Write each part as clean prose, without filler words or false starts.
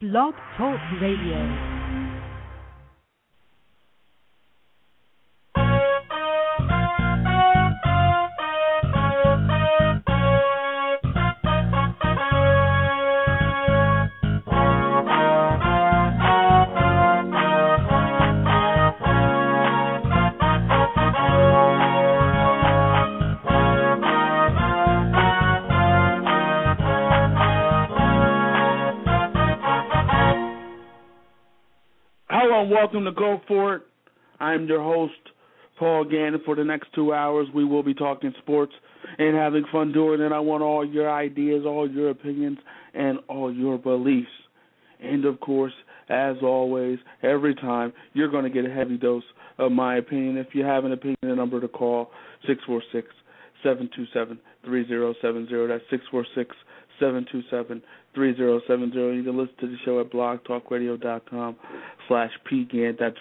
Blog Talk Radio. Welcome to Go For It. I'm your host, Paul Gannon. For the next 2 hours, we will be talking sports and having fun doing it. I want all your ideas, all your opinions, and all your beliefs. And, of course, as always, every time, you're going to get a heavy dose of my opinion. If you have an opinion, the number to call, 646-727-3070. That's 646-727-3070. You can listen to the show at blogtalkradio.com/PGAN. That's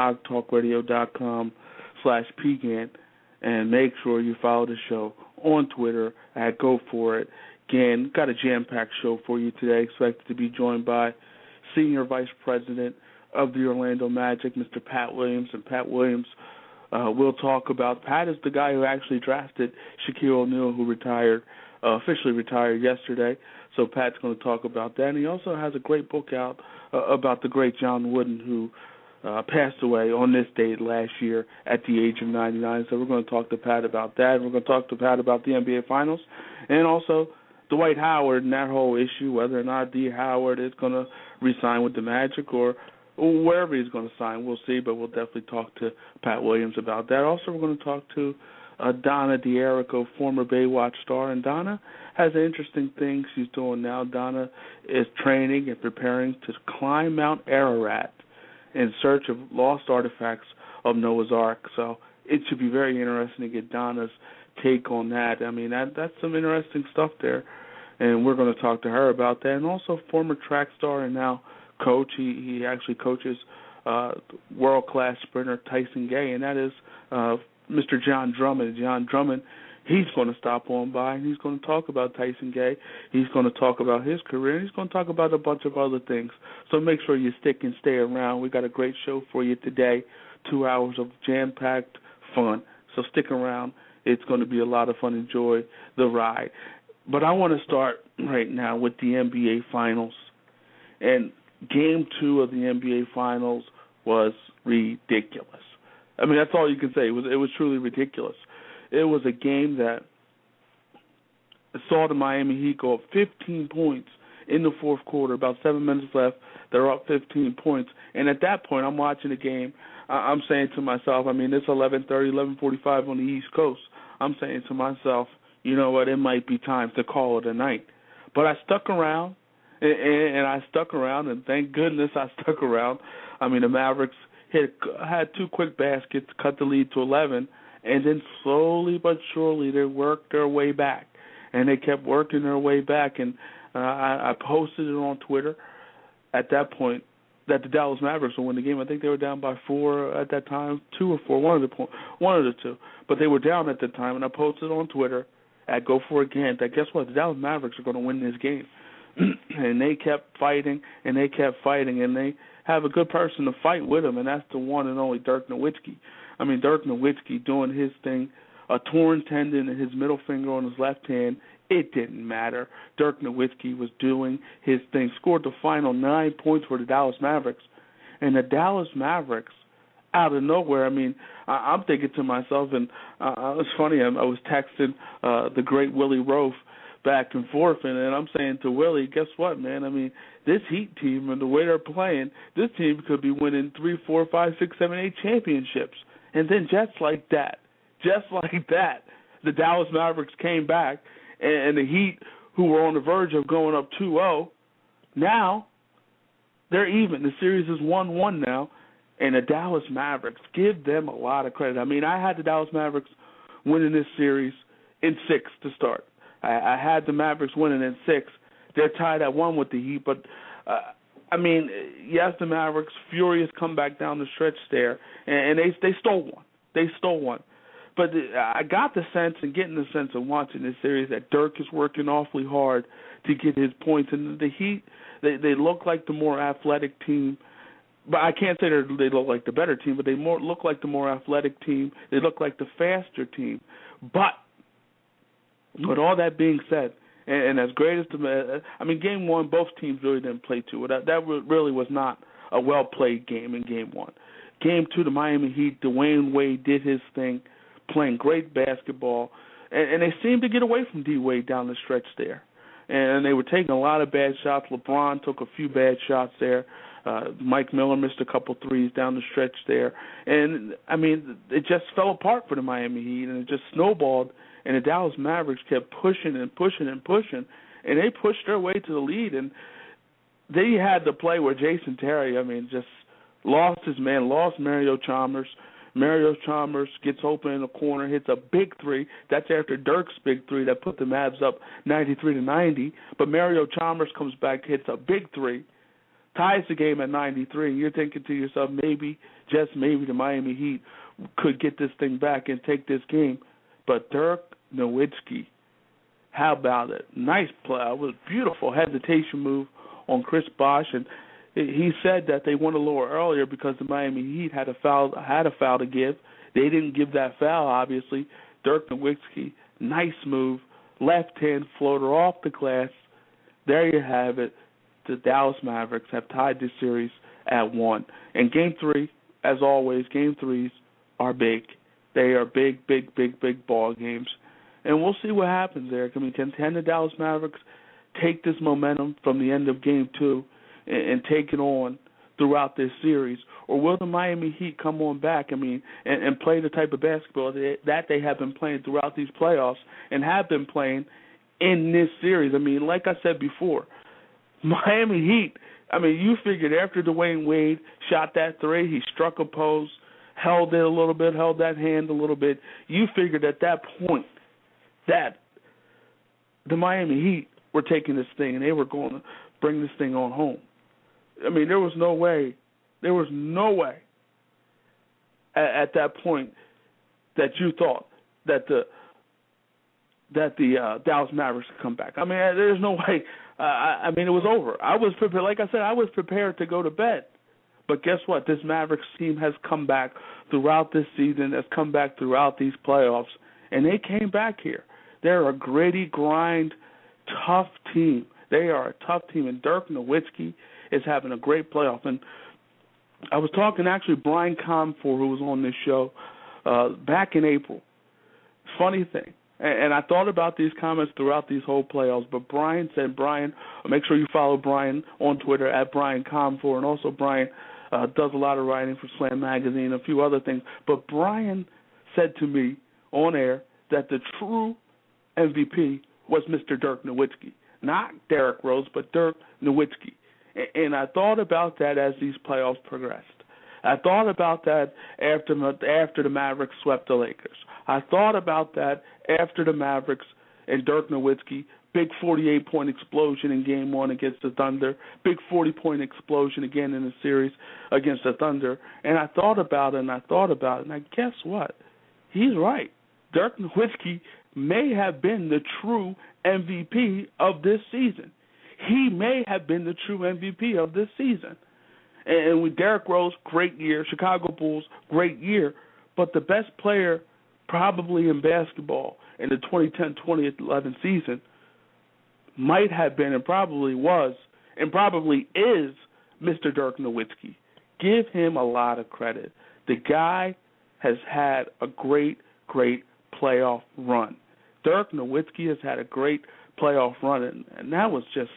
blogtalkradio.com/PGAN. And make sure you follow the show on Twitter at Go For It. Again, got a jam-packed show for you today. Expected to be joined by Senior Vice President of the Orlando Magic, Mr. Pat Williams. And Pat Williams we'll talk about. Pat is the guy who actually drafted Shaquille O'Neal, who officially retired yesterday. So Pat's going to talk about that. And he also has a great book out about the great John Wooden, who passed away on this date last year at the age of 99. So we're going to talk to Pat about that. We're going to talk to Pat about the NBA Finals and also Dwight Howard and that whole issue, whether or not D. Howard is going to re-sign with the Magic or wherever he's going to sign. We'll see, but we'll definitely talk to Pat Williams about that. Also, we're going to talk to Donna D'Errico, former Baywatch star, and Donna has an interesting thing she's doing now. Donna is training and preparing to climb Mount Ararat in search of lost artifacts of Noah's Ark. So it should be very interesting to get Donna's take on that. I mean, that's some interesting stuff there, and we're going to talk to her about that. And also former track star and now coach. He actually coaches world-class sprinter Tyson Gay, and that is Mr. John Drummond. John Drummond, he's going to stop on by, and he's going to talk about Tyson Gay. He's going to talk about his career, and he's going to talk about a bunch of other things. So make sure you stick and stay around. We got a great show for you today, 2 hours of jam-packed fun. So stick around. It's going to be a lot of fun. Enjoy the ride. But I want to start right now with the NBA Finals. And Game 2 of the NBA Finals was ridiculous. I mean, that's all you can say. It was truly ridiculous. It was a game that saw the Miami Heat go up 15 points in the fourth quarter. About 7 minutes left. They're up 15 points. And at that point, I'm watching the game. I'm saying to myself, I mean, it's 11:30, 11:45 on the East Coast. I'm saying to myself, you know what, it might be time to call it a night. But I stuck around, and thank goodness I stuck around. I mean, the Mavericks had two quick baskets, cut the lead to 11, and then slowly but surely they worked their way back. And they kept working their way back, and I posted it on Twitter at that point that the Dallas Mavericks will win the game. I think they were down by 4 at that time, 2 or 4, one of the two. But they were down at the time, and I posted on Twitter at Go For It Again that guess what, the Dallas Mavericks are going to win this game. And they kept fighting, and they have a good person to fight with them, and that's the one and only Dirk Nowitzki. I mean, Dirk Nowitzki doing his thing, a torn tendon in his middle finger on his left hand, it didn't matter. Dirk Nowitzki was doing his thing, scored the final 9 points for the Dallas Mavericks. And the Dallas Mavericks, out of nowhere, I mean, I'm thinking to myself, and it's funny, I was texting the great Willie Roaf back and forth, and I'm saying to Willie, guess what, man? I mean, this Heat team and the way they're playing, this team could be winning 3, 4, 5, 6, 7, 8 championships. And then just like that, the Dallas Mavericks came back, and the Heat, who were on the verge of going up 2-0, now they're even. The series is 1-1 now, and the Dallas Mavericks, give them a lot of credit. I mean, I had the Dallas Mavericks winning this series in 6 to start. I had the Mavericks winning in 6. They're tied at 1 with the Heat, but, I mean, yes, the Mavericks, furious comeback down the stretch there, and they stole one. They stole one. But I got the sense and getting the sense of watching this series that Dirk is working awfully hard to get his points. And the Heat They look like the more athletic team. But I can't say they look like the better team, but they look like the more athletic team. They look like the faster team. But with all that being said, and as great as Game 1, both teams really didn't play too well. That really was not a well-played game in Game 1. Game 2, the Miami Heat, Dwayne Wade did his thing, playing great basketball, and they seemed to get away from D. Wade down the stretch there. And they were taking a lot of bad shots. LeBron took a few bad shots there. Mike Miller missed a couple threes down the stretch there. And, it just fell apart for the Miami Heat, and it just snowballed, and the Dallas Mavericks kept pushing and pushing and pushing, and they pushed their way to the lead. And they had the play where Jason Terry, just lost his man, lost Mario Chalmers. Mario Chalmers gets open in the corner, hits a big three. That's after Dirk's big three that put the Mavs up 93-90. But Mario Chalmers comes back, hits a big three, ties the game at 93, and you're thinking to yourself, maybe, just maybe, the Miami Heat could get this thing back and take this game. But Dirk Nowitzki, how about it? Nice play. It was a beautiful hesitation move on Chris Bosh, and he said that they went a little earlier because the Miami Heat had a foul to give. They didn't give that foul, obviously. Dirk Nowitzki, nice move, left hand floater off the glass. There you have it. The Dallas Mavericks have tied this series at 1. And Game 3, as always, Game 3s are big. They are big, big, big, big ball games. And we'll see what happens there. Can the Dallas Mavericks take this momentum from the end of Game 2 and take it on throughout this series? Or will the Miami Heat come on back, and play the type of basketball that they have been playing throughout these playoffs and have been playing in this series? Like I said before, Miami Heat, you figured after Dwayne Wade shot that three, he struck a post, held it a little bit, held that hand a little bit, you figured at that point that the Miami Heat were taking this thing and they were going to bring this thing on home. There was no way at that point that you thought that the Dallas Mavericks could come back. There's no way. It was over. I was prepared. Like I said, I was prepared to go to bed. But guess what? This Mavericks team has come back throughout this season, has come back throughout these playoffs, and they came back here. They're a gritty, grind, tough team. They are a tough team, and Dirk Nowitzki is having a great playoff. And I was talking, actually, Brian Comfort, who was on this show, back in April. Funny thing. And I thought about these comments throughout these whole playoffs, but Brian said, make sure you follow Brian on Twitter at Brian Comfort, and also Brian does a lot of writing for Slam Magazine and a few other things. But Brian said to me on air that the true MVP was Mr. Dirk Nowitzki. Not Derrick Rose, but Dirk Nowitzki. And I thought about that as these playoffs progressed. I thought about that after the Mavericks swept the Lakers. I thought about that after the Mavericks and Dirk Nowitzki, big 48-point explosion in Game 1 against the Thunder, big 40-point explosion again in the series against the Thunder. And I thought about it, and guess what? He's right. Dirk Nowitzki may have been the true MVP of this season. He may have been the true MVP of this season. And with Derrick Rose, great year. Chicago Bulls, great year. But the best player probably in basketball in the 2010-2011 season might have been and probably was and probably is Mr. Dirk Nowitzki. Give him a lot of credit. The guy has had a great, great playoff run. Dirk Nowitzki has had a great playoff run, and that was just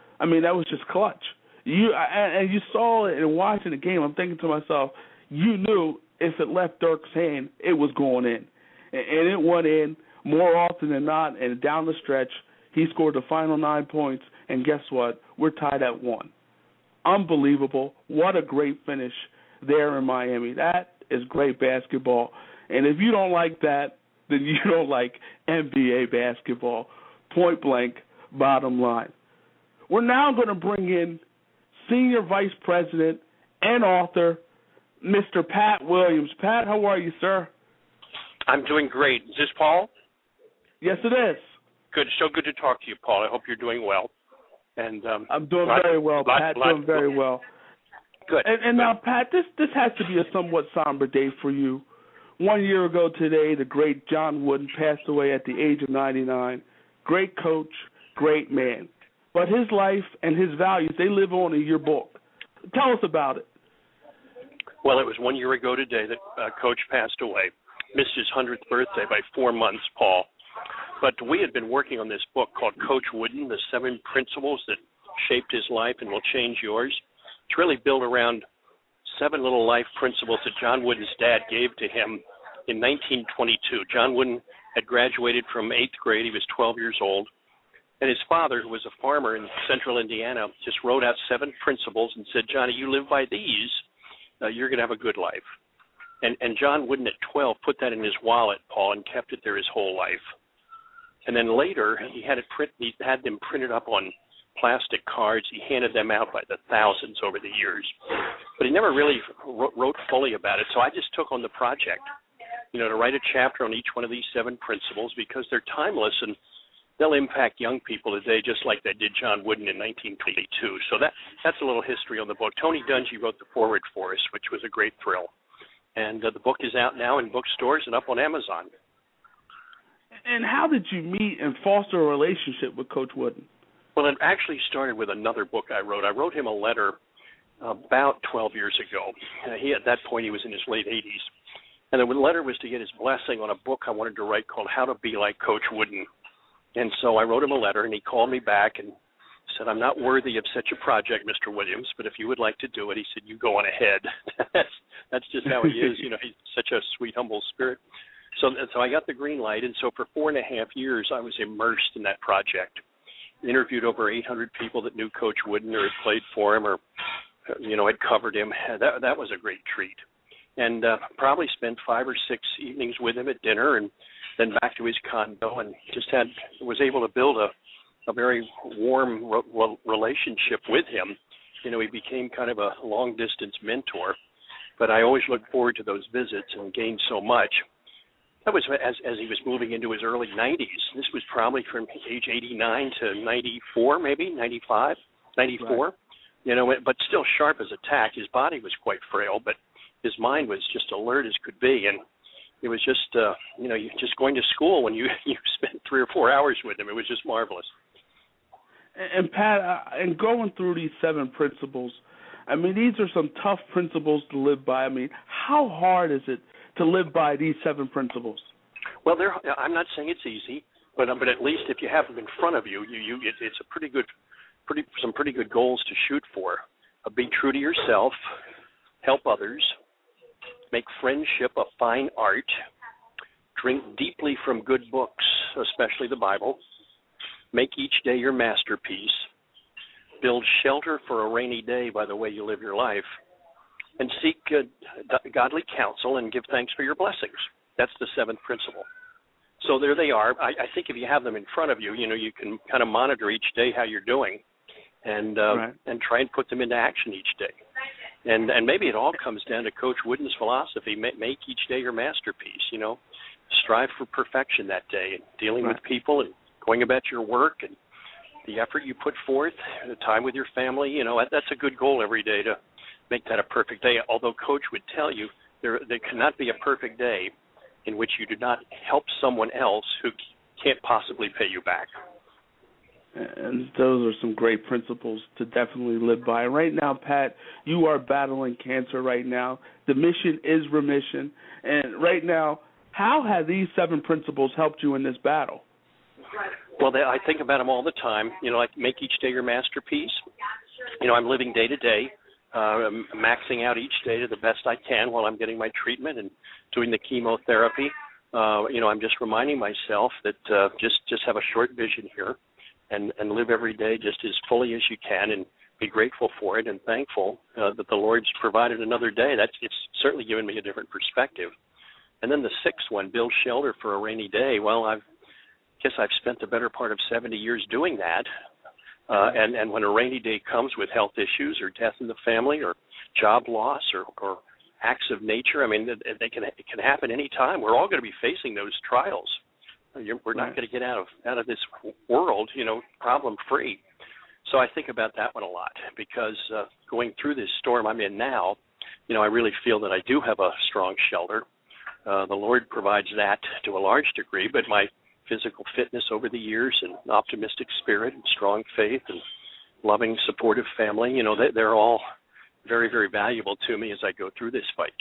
clutch. You saw it in watching the game. I'm thinking to myself, you knew if it left Dirk's hand, it was going in. And it went in more often than not, and down the stretch, he scored the final 9 points, and guess what? We're tied at 1. Unbelievable. What a great finish there in Miami. That is great basketball. And if you don't like that, then you don't like NBA basketball. Point blank, bottom line. We're now going to bring in Senior Vice President and author, Mr. Pat Williams. Pat, how are you, sir? I'm doing great. Is this Paul? Yes, it is. Good. So good to talk to you, Paul. I hope you're doing well. And I'm doing very well, Pat. Doing very well. Good. And now, Pat, this has to be a somewhat somber day for you. 1 year ago today, the great John Wooden passed away at the age of 99. Great coach, great man. But his life and his values, they live on in your book. Tell us about it. Well, it was 1 year ago today that Coach passed away. Missed his 100th birthday by 4 months, Paul. But we had been working on this book called Coach Wooden, The 7 Principles That Shaped His Life and Will Change Yours. It's really built around 7 little life principles that John Wooden's dad gave to him in 1922. John Wooden had graduated from 8th grade. He was 12 years old. And his father, who was a farmer in central Indiana, just wrote out 7 principles and said, Johnny, you live by these, you're going to have a good life. And John Wooden at 12 put that in his wallet, Paul, and kept it there his whole life. And then later, he had them printed up on plastic cards. He handed them out by the thousands over the years. But he never really wrote fully about it. So I just took on the project, to write a chapter on each one of these 7 principles because they're timeless and they'll impact young people today just like they did John Wooden in 1922. So that's a little history on the book. Tony Dungy wrote the foreword for us, which was a great thrill. And the book is out now in bookstores and up on Amazon. And how did you meet and foster a relationship with Coach Wooden? Well, it actually started with another book I wrote. I wrote him a letter about 12 years ago. At that point, he was in his late 80s. And the letter was to get his blessing on a book I wanted to write called How to Be Like Coach Wooden. And so I wrote him a letter, and he called me back and said, I'm not worthy of such a project, Mr. Williams, but if you would like to do it, he said, you go on ahead. That's just how he is. He's such a sweet, humble spirit. So I got the green light, and so for 4.5 years, I was immersed in that project. Interviewed over 800 people that knew Coach Wooden or had played for him or, had covered him. That was a great treat. And probably spent 5 or 6 evenings with him at dinner and then back to his condo and just was able to build a very warm relationship with him. He became kind of a long-distance mentor, but I always looked forward to those visits and gained so much. That was as he was moving into his early 90s. This was probably from age 89 to 94, maybe, 95, 94. Right. But still sharp as a tack. His body was quite frail, but his mind was just alert as could be. And it was just, just going to school when you spent 3 or 4 hours with him. It was just marvelous. And Pat, and going through these 7 principles, I mean, these are some tough principles to live by. I mean, how hard is it to live by these 7 principles? Well, I'm not saying it's easy, but at least if you have them in front of you, it's a some pretty good goals to shoot for. Be true to yourself, help others, make friendship a fine art, drink deeply from good books, especially the Bible, make each day your masterpiece, build shelter for a rainy day by the way you live your life, and seek godly counsel and give thanks for your blessings. That's the 7th principle. So there they are. I think if you have them in front of you, you can kind of monitor each day how you're doing and try and put them into action each day. And maybe it all comes down to Coach Wooden's philosophy, make each day your masterpiece, Strive for perfection that day, and dealing with people and going about your work and the effort you put forth, the time with your family, that's a good goal every day to make that a perfect day. Although Coach would tell you there cannot be a perfect day in which you do not help someone else who can't possibly pay you back. And those are some great principles to definitely live by. Right now, Pat, you are battling cancer right now. The mission is remission. And right now, how have these 7 principles helped you in this battle? Well, I think about them all the time. Like make each day your masterpiece. I'm living day to day, maxing out each day to the best I can while I'm getting my treatment and doing the chemotherapy. I'm just reminding myself that just have a short vision here and live every day just as fully as you can and be grateful for it and thankful that the Lord's provided another day. It's certainly given me a different perspective. And then the 6th one, build shelter for a rainy day. Well, I guess I've spent the better part of 70 years doing that. And when a rainy day comes with health issues or death in the family or job loss or acts of nature, I mean, it can happen any time. We're all going to be facing those trials. We're not going to get out of this world, problem-free. So I think about that one a lot because going through this storm I'm in now, I really feel that I do have a strong shelter. The Lord provides that to a large degree, but my physical fitness over the years and optimistic spirit and strong faith and loving, supportive family, they're all very, very valuable to me as I go through this fight.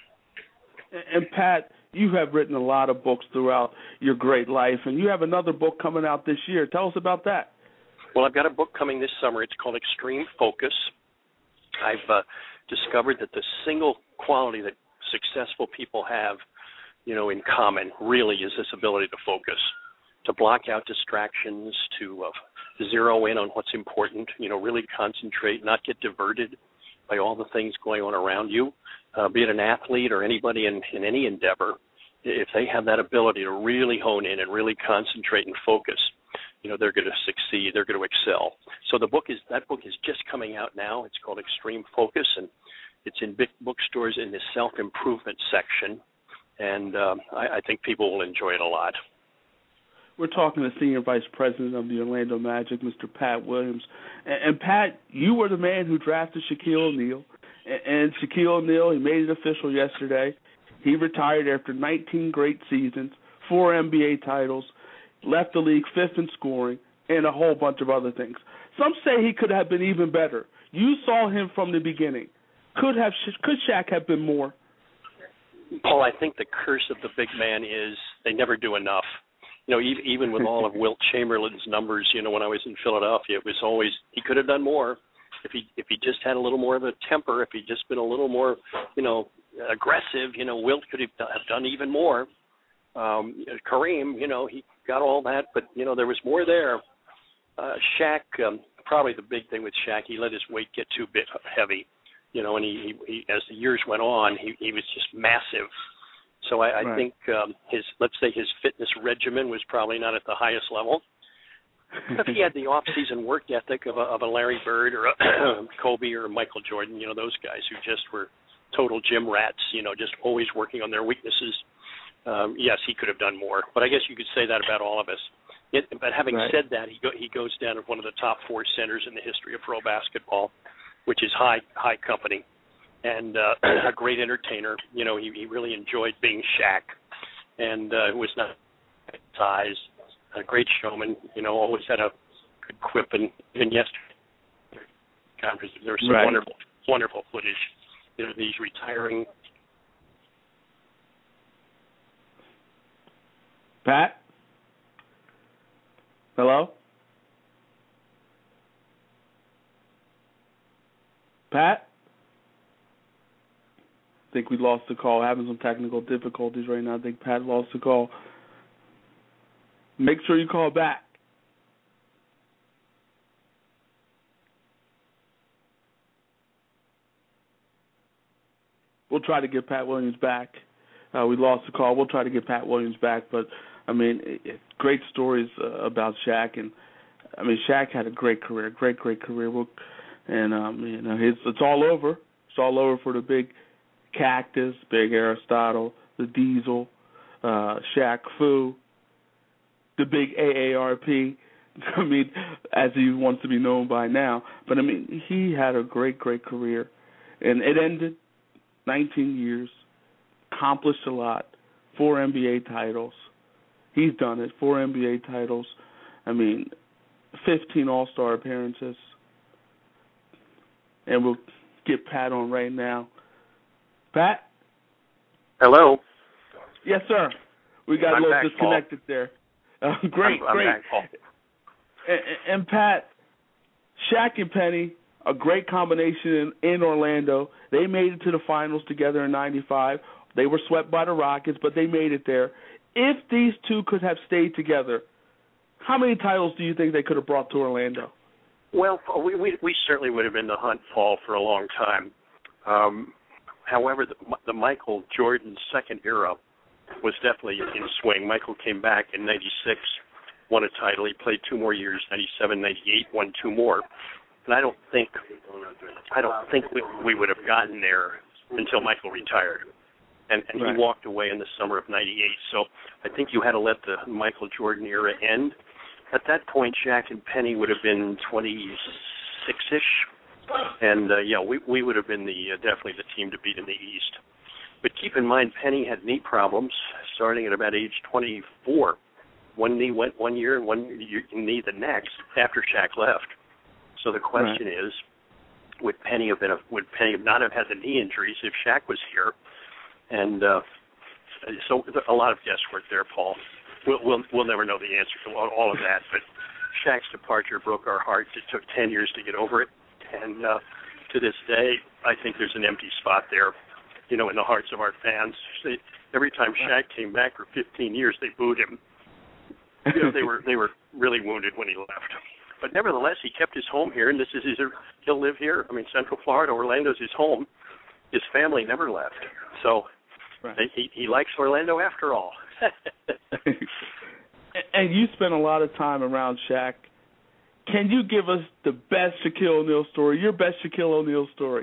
And Pat, you have written a lot of books throughout your great life, and you have another book coming out this year. Tell us about that. Well, I've got a book coming this summer. It's called Extreme Focus. I've discovered that the single quality that successful people have, in common really is this ability to focus, to block out distractions, to zero in on what's important, really concentrate, not get diverted by all the things going on around you, be it an athlete or anybody in any endeavor. If they have that ability to really hone in and really concentrate and focus, they're going to succeed, they're going to excel. So that book is just coming out now. It's called Extreme Focus, and it's in big bookstores in the self-improvement section, and I think people will enjoy it a lot. We're talking to Senior Vice President of the Orlando Magic, Mr. Pat Williams. And Pat, you were the man who drafted Shaquille O'Neal. And Shaquille O'Neal, he made it official yesterday. He retired after 19 great seasons, 4 NBA titles, left the league 5th in scoring, and a whole bunch of other things. Some say he could have been even better. You saw him from the beginning. Could Shaq have been more? Paul, I think the curse of the big man is they never do enough. Even with all of Wilt Chamberlain's numbers, when I was in Philadelphia, it was always he could have done more. If he just had a little more of a temper, if he'd just been a little more, aggressive, Wilt could have done even more. Kareem, he got all that, but there was more there. Shaq, probably the big thing with Shaq, he let his weight get too bit heavy, and he as the years went on, he was just massive. So I right. think his fitness regimen was probably not at the highest level. But he had the off-season work ethic of a Larry Bird or a Kobe or Michael Jordan, those guys who just were total gym rats, just always working on their weaknesses. Yes, he could have done more, but I guess you could say that about all of us. But having right. said that, he goes down as one of the top 4 centers in the history of pro basketball, which is high company. And a great entertainer. He really enjoyed being Shaq, and was not size. A great showman. Always had a good quip, and even yesterday, there was some right. wonderful footage. These retiring. Pat? Hello? Pat? I think we lost the call. Having some technical difficulties right now. I think Pat lost the call. Make sure you call back. We'll try to get Pat Williams back. We lost the call. We'll try to get Pat Williams back. But, great stories about Shaq. And, Shaq had a great career, great career. And, it's all over. It's all over for the big Cactus, Big Aristotle, the Diesel, Shaq Fu, the big AARP, as he wants to be known by now. But, he had a great career. And it ended 19 years, accomplished a lot, 4 NBA titles. He's done it, 4 NBA titles. 15 All-Star appearances. And we'll get Pat on right now. Pat? Hello. Yes, sir. We got I'm a little back, disconnected Paul. there. Great. I'm back, Paul. And Pat, Shaq and Penny, a great combination in Orlando. They made it to the finals together in '95. They were swept by the Rockets, but they made it there. If these two could have stayed together, how many titles do you think they could have brought to Orlando? Well, we certainly would have been the hunt, Paul, for a long time. However, the Michael Jordan second era was definitely in swing. Michael came back in '96, won a title. He played 2 more years, '97, '98, won 2 more. And I don't think we would have gotten there until Michael retired. And right. He walked away in the summer of '98. So I think you had to let the Michael Jordan era end. at that point, Shaq and Penny would have been 26-ish, and we would have been definitely the team to beat in the East. But keep in mind, Penny had knee problems starting at about age 24. One knee went one year and one knee the next after Shaq left. So the question is, would Penny not have had the knee injuries if Shaq was here? And so a lot of guesswork there, Paul. We'll never know the answer to all of that. But Shaq's departure broke our hearts. It took 10 years to get over it, and to this day, I think there's an empty spot there, in the hearts of our fans. Every time Shaq came back for 15 years, they booed him. They were really wounded when he left. But nevertheless, he kept his home here, and he'll live here. I mean, Central Florida, Orlando's his home. His family never left. So he likes Orlando after all. And you spent a lot of time around Shaq. Can you give us the best Shaquille O'Neal story, your best Shaquille O'Neal story?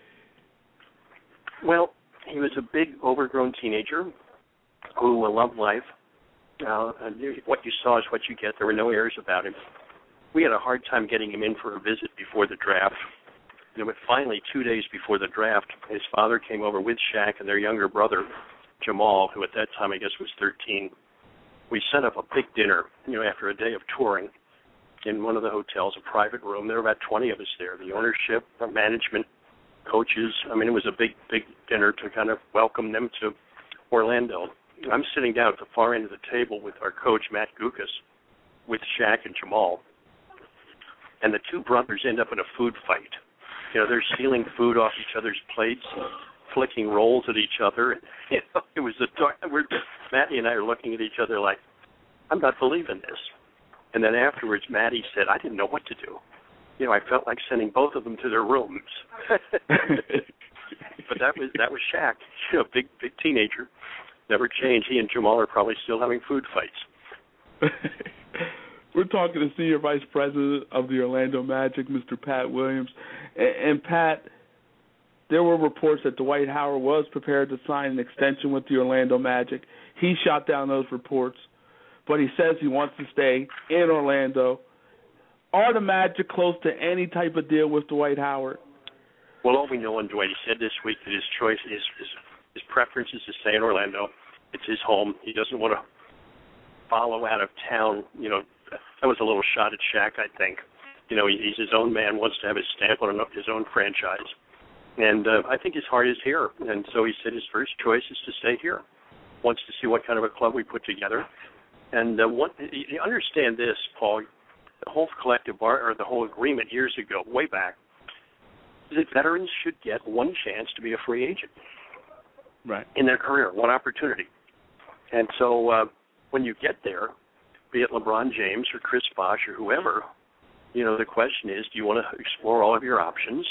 Well, he was a big, overgrown teenager who loved life. What you saw is what you get. There were no airs about him. We had a hard time getting him in for a visit before the draft. But finally, 2 days before the draft, his father came over with Shaq and their younger brother, Jamal, who at that time I guess was 13. We set up a big dinner, after a day of touring in one of the hotels, a private room. There were about 20 of us there, the ownership, the management, coaches. I mean, it was a big, big dinner to kind of welcome them to Orlando. I'm sitting down at the far end of the table with our coach, Matt Gukas, with Shaq and Jamal. And the two brothers end up in a food fight. They're stealing food off each other's plates, flicking rolls at each other. It was Matty and I are looking at each other like, I'm not believing this. And then afterwards, Matty said, I didn't know what to do. I felt like sending both of them to their rooms. But that was Shaq, big teenager, never changed. He and Jamal are probably still having food fights. We're talking to Senior Vice President of the Orlando Magic, Mr. Pat Williams. And Pat, there were reports that Dwight Howard was prepared to sign an extension with the Orlando Magic. He shot down those reports, but he says he wants to stay in Orlando. Are the Magic close to any type of deal with Dwight Howard? Well, all we know on Dwight, he said this week that his choice, his preference is to stay in Orlando. It's his home. He doesn't want to follow out of town. That was a little shot at Shaq, I think. He's his own man, wants to have his stamp on his own franchise. And I think his heart is here. And so he said his first choice is to stay here. Wants to see what kind of a club we put together. And you understand this, Paul, the whole the whole agreement years ago, way back, is that veterans should get one chance to be a free agent in their career, one opportunity. And so when you get there, be it LeBron James or Chris Bosh or whoever, the question is, do you want to explore all of your options,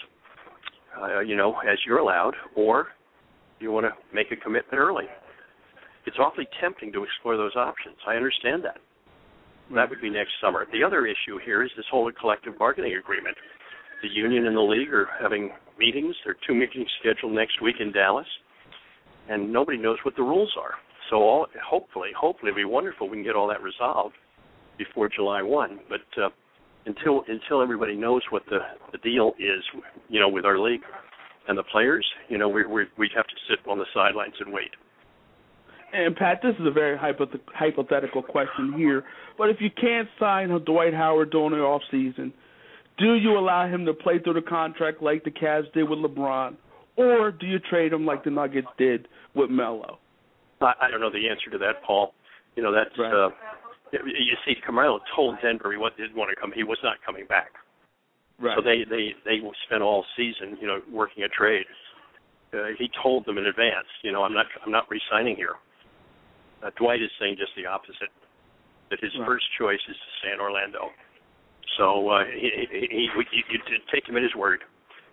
as you're allowed, or do you want to make a commitment early? It's awfully tempting to explore those options. I understand that. That would be next summer. The other issue here is this whole collective bargaining agreement. The union and the league are having meetings. There are 2 meetings scheduled next week in Dallas, and nobody knows what the rules are. So hopefully it'll be wonderful we can get all that resolved before July 1. But until everybody knows what the deal is, with our league and the players, we have to sit on the sidelines and wait. And, Pat, this is a very hypothetical question here, but if you can't sign Dwight Howard during the offseason, do you allow him to play through the contract like the Cavs did with LeBron, or do you trade him like the Nuggets did with Melo? I don't know the answer to that, Paul. That's right. You see, Carmelo told Denver he didn't want to come. He was not coming back. Right. So they spent all season, working a trade. He told them in advance, I'm not re-signing here. Dwight is saying just the opposite, that his first choice is to stay in Orlando. So you take him at his word,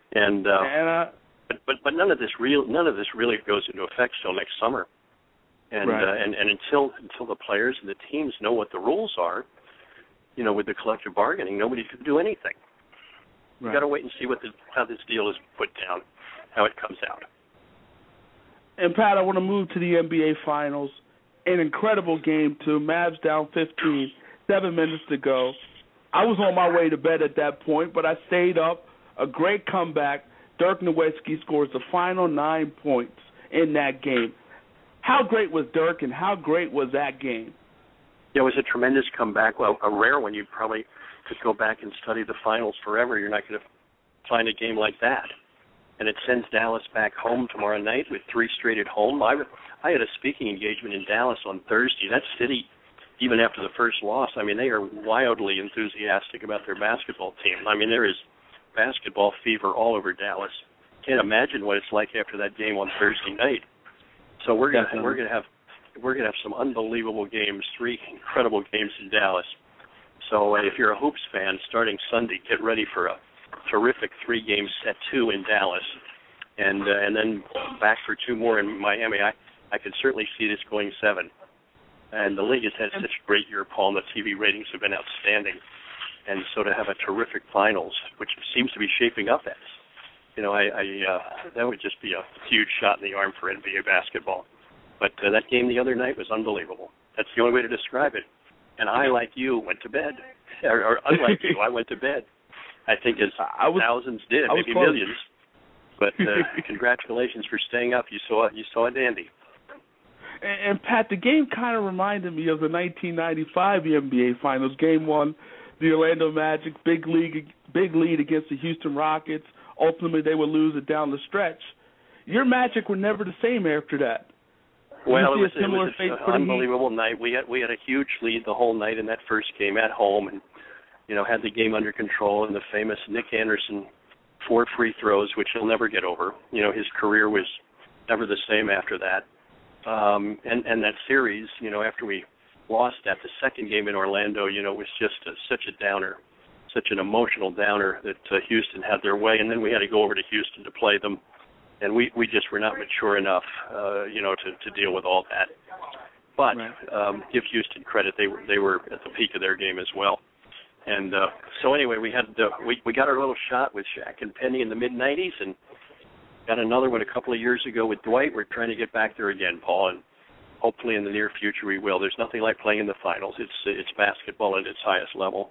but none of this really goes into effect till next summer, and until the players and the teams know what the rules are, with the collective bargaining, nobody can do anything. You've got to wait and see how this deal is put down, how it comes out. And Pat, I want to move to the NBA Finals. An incredible game, too. Mavs down 15. 7 minutes to go. I was on my way to bed at that point, but I stayed up. A great comeback. Dirk Nowitzki scores the final 9 points in that game. How great was Dirk, and how great was that game? It was a tremendous comeback. Well, a rare one. You probably could go back and study the finals forever. You're not going to find a game like that. And it sends Dallas back home tomorrow night with 3 straight at home. I had a speaking engagement in Dallas on Thursday. That city, even after the first loss, I mean, they are wildly enthusiastic about their basketball team. I mean, there is basketball fever all over Dallas. Can't imagine what it's like after that game on Thursday night. So we're gonna have some unbelievable games, 3 incredible games in Dallas. So if you're a hoops fan, starting Sunday, get ready for a terrific 3-game set 2 in Dallas, and then back for 2 more in Miami. I could certainly see this going 7. And the league has had such a great year, Paul, and the TV ratings have been outstanding. And so to have a terrific finals, which seems to be shaping up as, that would just be a huge shot in the arm for NBA basketball. But that game the other night was unbelievable. That's the only way to describe it. And I, like you, went to bed. Or unlike you, I went to bed. I think as thousands did, maybe millions. But congratulations for staying up. You saw a dandy. And Pat, the game kind of reminded me of the 1995 NBA Finals. Game 1, the Orlando Magic, big lead against the Houston Rockets. Ultimately, they would lose it down the stretch. Your Magic were never the same after that. Well, it was an unbelievable night. We had a huge lead the whole night in that first game at home, and had the game under control. And the famous Nick Anderson 4 free throws, which he'll never get over. His career was never the same after that. And that series, after we lost that, the second game in Orlando, was just such a downer, such an emotional downer that Houston had their way, and then we had to go over to Houston to play them, and we just were not mature enough, to deal with all that. But give Houston credit; they were at the peak of their game as well. And so anyway, we got our little shot with Shaq and Penny in the mid '90s, and got another one a couple of years ago with Dwight. We're trying to get back there again, Paul, and hopefully in the near future we will. There's nothing like playing in the finals. It's basketball at its highest level.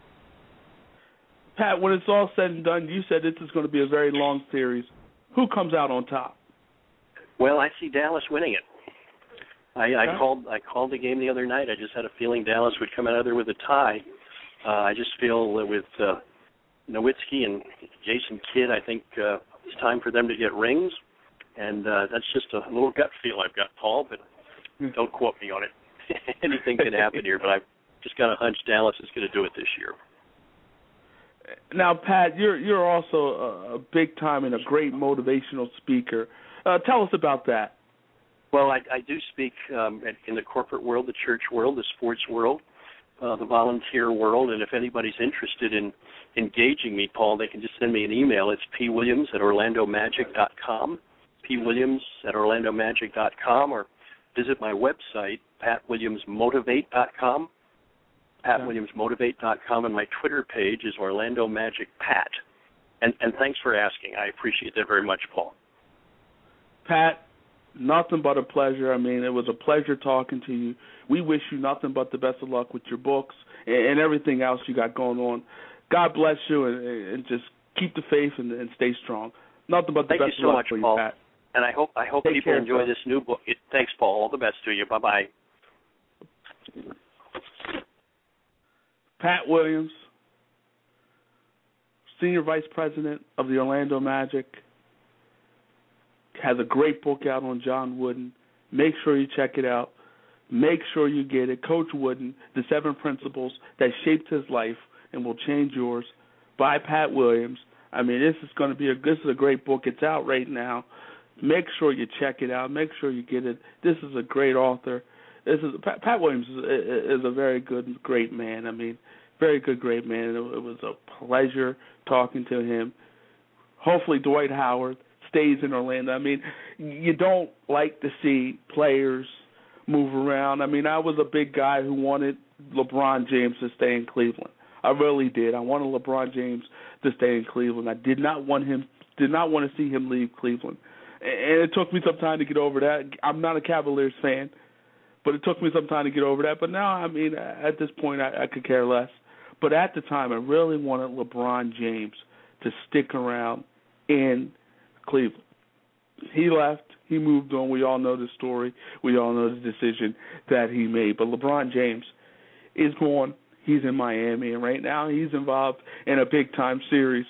Pat, when it's all said and done, you said this is going to be a very long series. Who comes out on top? Well, I see Dallas winning it. I called the game the other night. I just had a feeling Dallas would come out of there with a tie. I just feel that with Nowitzki and Jason Kidd, I think it's time for them to get rings. And that's just a little gut feel I've got, Paul, but don't quote me on it. Anything can happen here, but I've just got a hunch Dallas is going to do it this year. Now, Pat, you're also a big time and a great motivational speaker. Tell us about that. Well, I do speak in the corporate world, the church world, the sports world, the volunteer world, and if anybody's interested in engaging me, Paul, they can just send me an email. It's pwilliams@orlandomagic.com, pwilliams@orlandomagic.com, or visit my website, patwilliamsmotivate.com. PatWilliamsMotivate.com, and my Twitter page is Orlando Magic Pat. And thanks for asking. I appreciate that very much, Paul. Pat, nothing but a pleasure. I mean, it was a pleasure talking to you. We wish you nothing but the best of luck with your books and everything else you got going on. God bless you, and just keep the faith and stay strong. Nothing but the best of luck for you, Paul. Pat. And I hope people enjoy this new book. Thanks, Paul. All the best to you. Bye-bye. Pat Williams, Senior Vice President of the Orlando Magic, has a great book out on John Wooden. Make sure you check it out. Make sure you get it. Coach Wooden, The 7 Principles That Shaped His Life and Will Change Yours, by Pat Williams. I mean, this is a great book. It's out right now. Make sure you check it out. Make sure you get it. This is a great author. Pat Williams is a very good, great man. I mean, very good, great man. It was a pleasure talking to him. Hopefully Dwight Howard stays in Orlando. I mean, you don't like to see players move around. I mean, I was a big guy who wanted LeBron James to stay in Cleveland. I really did. I wanted LeBron James to stay in Cleveland. I did not want to see him leave Cleveland. And it took me some time to get over that. I'm not a Cavaliers fan. But it took me some time to get over that. But now, I mean, at this point, I could care less. But at the time, I really wanted LeBron James to stick around in Cleveland. He left. He moved on. We all know the story. We all know the decision that he made. But LeBron James is gone. He's in Miami, and right now he's involved in a big-time series.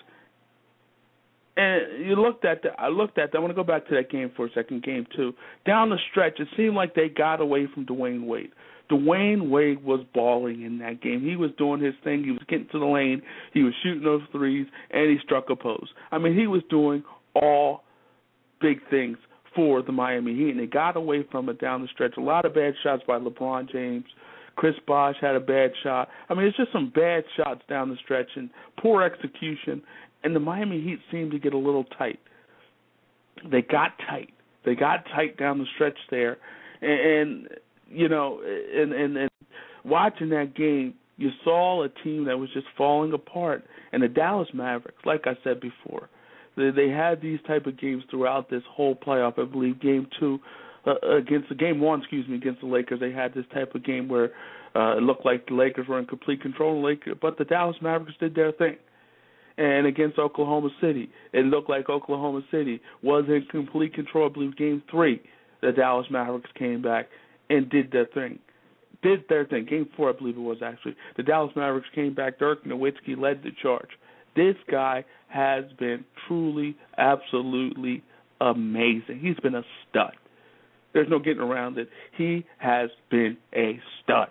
And I want to go back to that game for a second, game 2. Down the stretch, it seemed like they got away from Dwayne Wade. Dwayne Wade was balling in that game. He was doing his thing. He was getting to the lane. He was shooting those threes, and he struck a pose. I mean, he was doing all big things for the Miami Heat, and they got away from it down the stretch. A lot of bad shots by LeBron James. Chris Bosh had a bad shot. I mean, it's just some bad shots down the stretch and poor execution, and the Miami Heat seemed to get a little tight. They got tight. They got tight down the stretch there, and you know, and watching that game, you saw a team that was just falling apart. And the Dallas Mavericks, like I said before, they had these type of games throughout this whole playoff. I believe game 1 against the Lakers, they had this type of game where it looked like the Lakers were in complete control, but the Dallas Mavericks did their thing. And against Oklahoma City, it looked like Oklahoma City was in complete control. I believe game 3, the Dallas Mavericks came back and did their thing. Game 4, I believe it was, actually. The Dallas Mavericks came back. Dirk Nowitzki led the charge. This guy has been truly, absolutely amazing. He's been a stud. There's no getting around it. He has been a stud.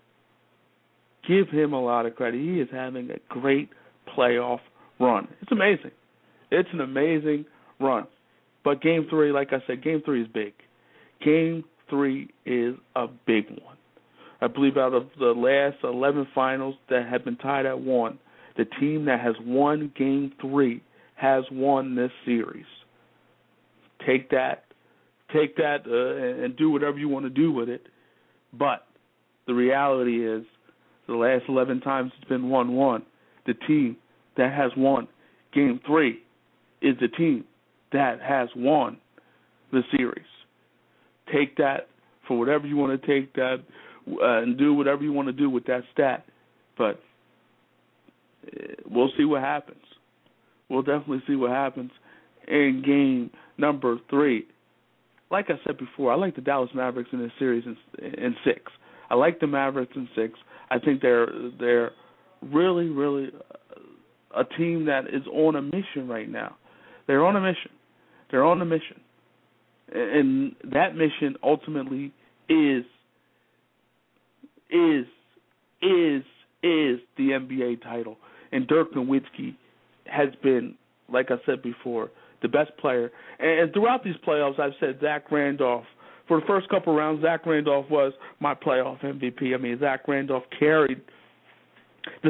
Give him a lot of credit. He is having a great playoff run. It's amazing. It's an amazing run. But game 3, like I said, game 3 is big. Game 3 is a big one. I believe out of the last 11 finals that have been tied at 1, the team that has won game 3 has won this series. Take that and do whatever you want to do with it. But the reality is the last 11 times it's been 1-1. The team that has won game 3 is the team that has won the series. Take that for whatever you want to take that and do whatever you want to do with that stat. But we'll see what happens. We'll definitely see what happens in game number 3. Like I said before, I like the Dallas Mavericks in this series in 6. I like the Mavericks in 6. I think they're really, really a team that is on a mission right now. They're on a mission. And that mission ultimately is the NBA title. And Dirk Nowitzki has been, like I said before, the best player. And throughout these playoffs, I've said Zach Randolph. For the first couple of rounds, Zach Randolph was my playoff MVP. I mean, Zach Randolph carried the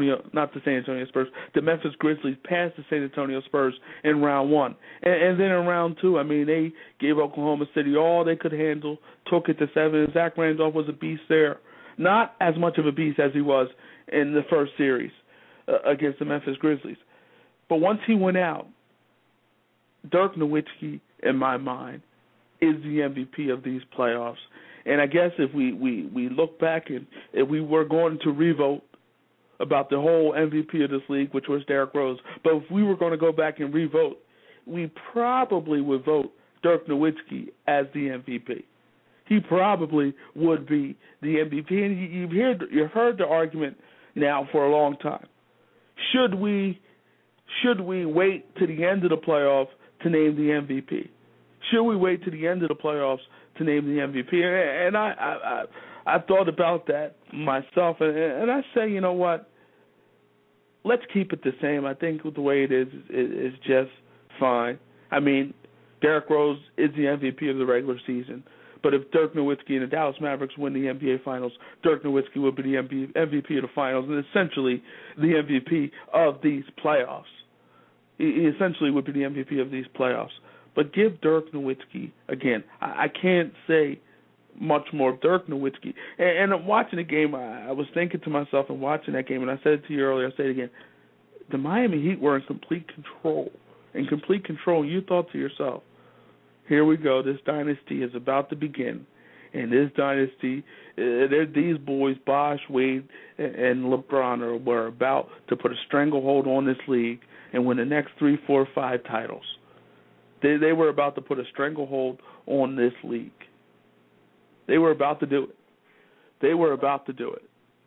Memphis Grizzlies past the San Antonio Spurs in round 1. And then in round 2, I mean, they gave Oklahoma City all they could handle, took it to 7. Zach Randolph was a beast there. Not as much of a beast as he was in the first series against the Memphis Grizzlies. But once he went out, Dirk Nowitzki, in my mind, is the MVP of these playoffs. And I guess if we look back and if we were going to revote about the whole MVP of this league, which was Derrick Rose, but if we were going to go back and revote, we probably would vote Dirk Nowitzki as the MVP. He probably would be the MVP. And you've heard the argument now for a long time. Should we wait to the end of the playoffs to name the MVP? Should we wait to the end of the playoffs to name the MVP? And I thought about that myself, and I say, you know what? Let's keep it the same. I think the way it is just fine. I mean, Derrick Rose is the MVP of the regular season. But if Dirk Nowitzki and the Dallas Mavericks win the NBA Finals, Dirk Nowitzki would be the MVP of the Finals and essentially the MVP of these playoffs. He essentially would be the MVP of these playoffs. But give Dirk Nowitzki, again, I can't say much more. Dirk Nowitzki. And watching the game, I was thinking to myself and watching that game, and I said it to you earlier, I say it again, the Miami Heat were in complete control. You thought to yourself, here we go, this dynasty is about to begin. in this dynasty, these boys, Bosh, Wade, and LeBron, were about to put a stranglehold on this league and win the next 3, 4, 5 titles. They were about to put a stranglehold on this league. They were about to do it. They were about to do it.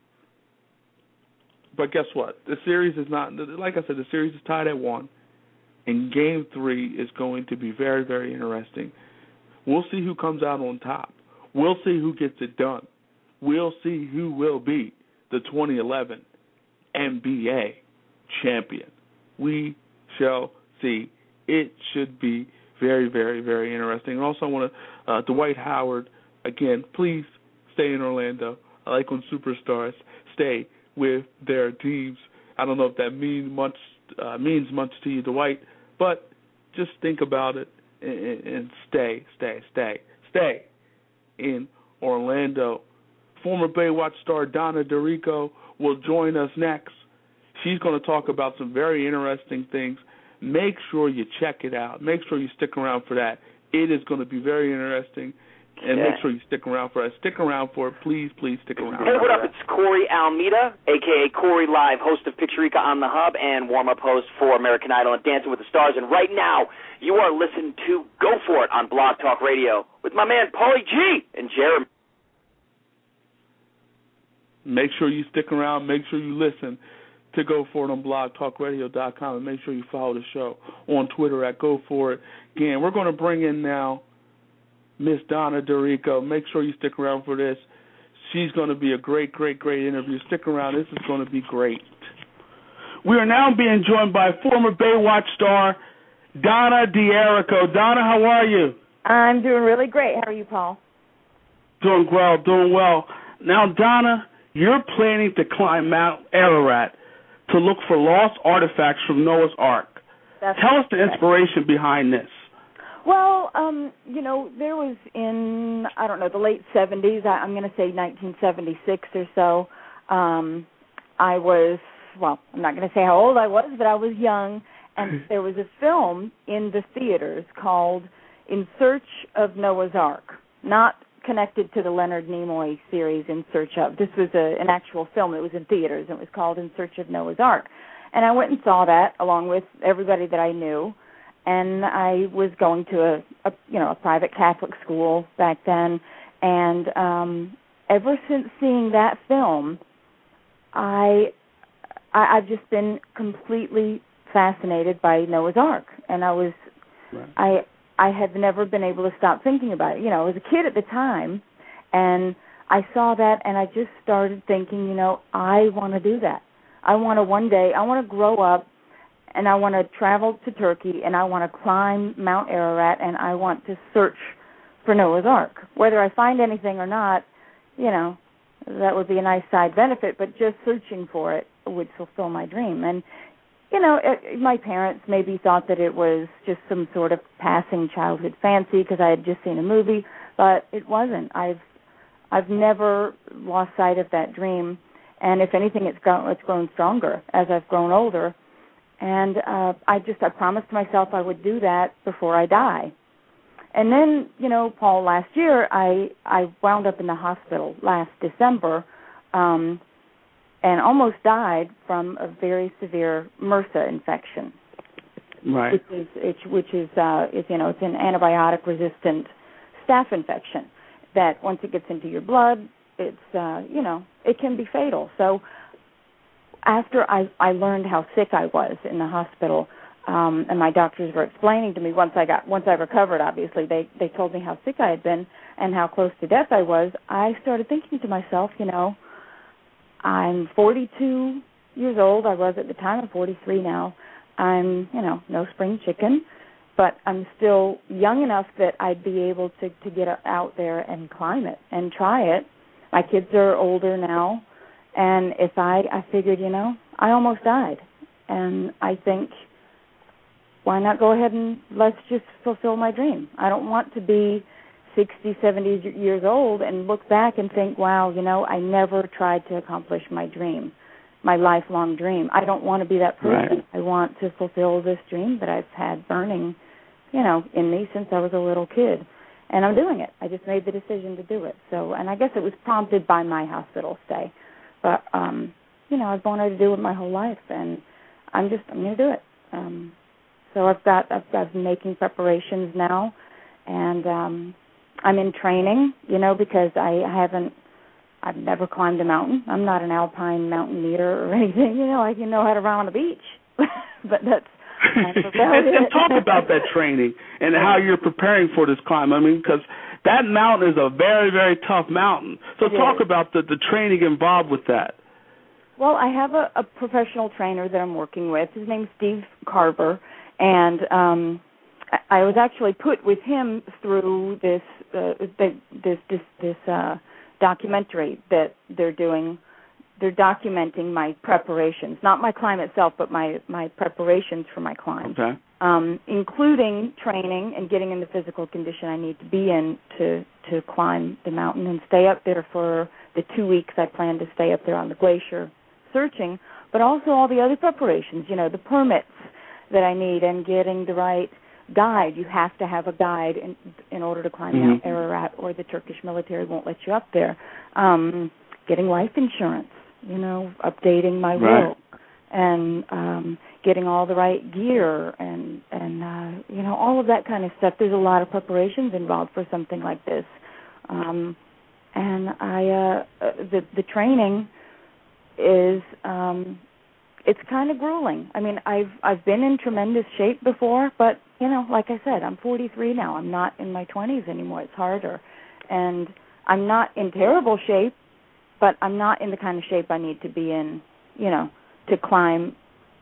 But guess what? The series is not, like I said, the series is tied at 1, and Game 3 is going to be very, very interesting. We'll see who comes out on top. We'll see who gets it done. We'll see who will be the 2011 NBA champion. We shall see. It should be very, very, very interesting. And also I want to, Dwight Howard, again, please stay in Orlando. I like when superstars stay with their teams. I don't know if that means much to you, Dwight, but just think about it and stay in Orlando. Former Baywatch star Donna D'Errico will join us next. She's going to talk about some very interesting things. Make sure you check it out. Make sure you stick around for that. It is going to be very interesting. And make sure you stick around for it. Stick around for it. Please stick around. Hey, what up? It's Corey Almeida, a.k.a. Corey Live, host of Picturica on the Hub and warm-up host for American Idol and Dancing with the Stars. And right now, you are listening to Go For It on Blog Talk Radio with my man, Paulie G and Jeremy. Make sure you stick around. Make sure you listen to Go For It on blogtalkradio.com. And make sure you follow the show on Twitter at Go For It. Again, we're going to bring in now Miss Donna D'Errico. Make sure you stick around for this. She's going to be a great interview. Stick around. This is going to be great. We are now being joined by former Baywatch star Donna D'Errico. Donna, how are you? I'm doing really great. How are you, Paul? Doing well. Now, Donna, you're planning to climb Mount Ararat to look for lost artifacts from Noah's Ark. Tell us the inspiration behind this. Well, there was in, the late 70s, I'm going to say 1976 or so, I'm not going to say how old I was, but I was young, and there was a film in the theaters called In Search of Noah's Ark, not connected to the Leonard Nimoy series In Search of. This was an actual film that was in theaters, and it was called In Search of Noah's Ark. And I went and saw that along with everybody that I knew. And I was going to a private Catholic school back then, and ever since seeing that film, I've just been completely fascinated by Noah's Ark, and I had never been able to stop thinking about it. I was a kid at the time, and I saw that, and I just started thinking, I want to do that. I want to grow up, and I want to travel to Turkey, and I want to climb Mount Ararat, and I want to search for Noah's Ark. Whether I find anything or not, that would be a nice side benefit, but just searching for it would fulfill my dream. And, my parents maybe thought that it was just some sort of passing childhood fancy because I had just seen a movie, but it wasn't. I've never lost sight of that dream, and if anything, it's grown stronger as I've grown older. And I promised myself I would do that before I die. And then, Paul, last year I wound up in the hospital last December and almost died from a very severe MRSA infection. Right. Which is it's an antibiotic-resistant staph infection that once it gets into your blood, it's it can be fatal. So after I learned how sick I was in the hospital, and my doctors were explaining to me once I recovered, obviously, they told me how sick I had been and how close to death I was, I started thinking to myself, I'm 42 years old. I was at the time. I'm 43 now. I'm, no spring chicken, but I'm still young enough that I'd be able to get out there and climb it and try it. My kids are older now. And if I figured, I almost died. And I think, why not go ahead and let's just fulfill my dream? I don't want to be 60, 70 years old and look back and think, wow, I never tried to accomplish my dream, my lifelong dream. I don't want to be that person. Right. I want to fulfill this dream that I've had burning, in me since I was a little kid. and I'm doing it. I just made the decision to do it. So, and I guess it was prompted by my hospital stay, but I've wanted to do it my whole life, and I'm going to do it. So I've been making preparations now, and I'm in training, because I've never climbed a mountain. I'm not an alpine mountaineer or anything, I can know how to run on the beach, but that's about it. And talk about that training and how you're preparing for this climb. I mean, because that mountain is a very, very tough mountain. So talk about the training involved with that. Well, I have a professional trainer that I'm working with. His name's Steve Carver, and I was actually put with him through this documentary that they're doing. They're documenting my preparations, not my climb itself, but my preparations for my climb, including training and getting in the physical condition I need to be in to climb the mountain and stay up there for the 2 weeks I plan to stay up there on the glacier searching, but also all the other preparations, the permits that I need and getting the right guide. You have to have a guide in order to climb Mount Ararat, or the Turkish military won't let you up there. Getting life insurance, updating my will, and getting all the right gear and all of that kind of stuff. There's a lot of preparations involved for something like this, and the training is it's kind of grueling. I mean, I've been in tremendous shape before, but like I said, I'm 43 now. I'm not in my 20s anymore. It's harder, and I'm not in terrible shape, but I'm not in the kind of shape I need to be in, to climb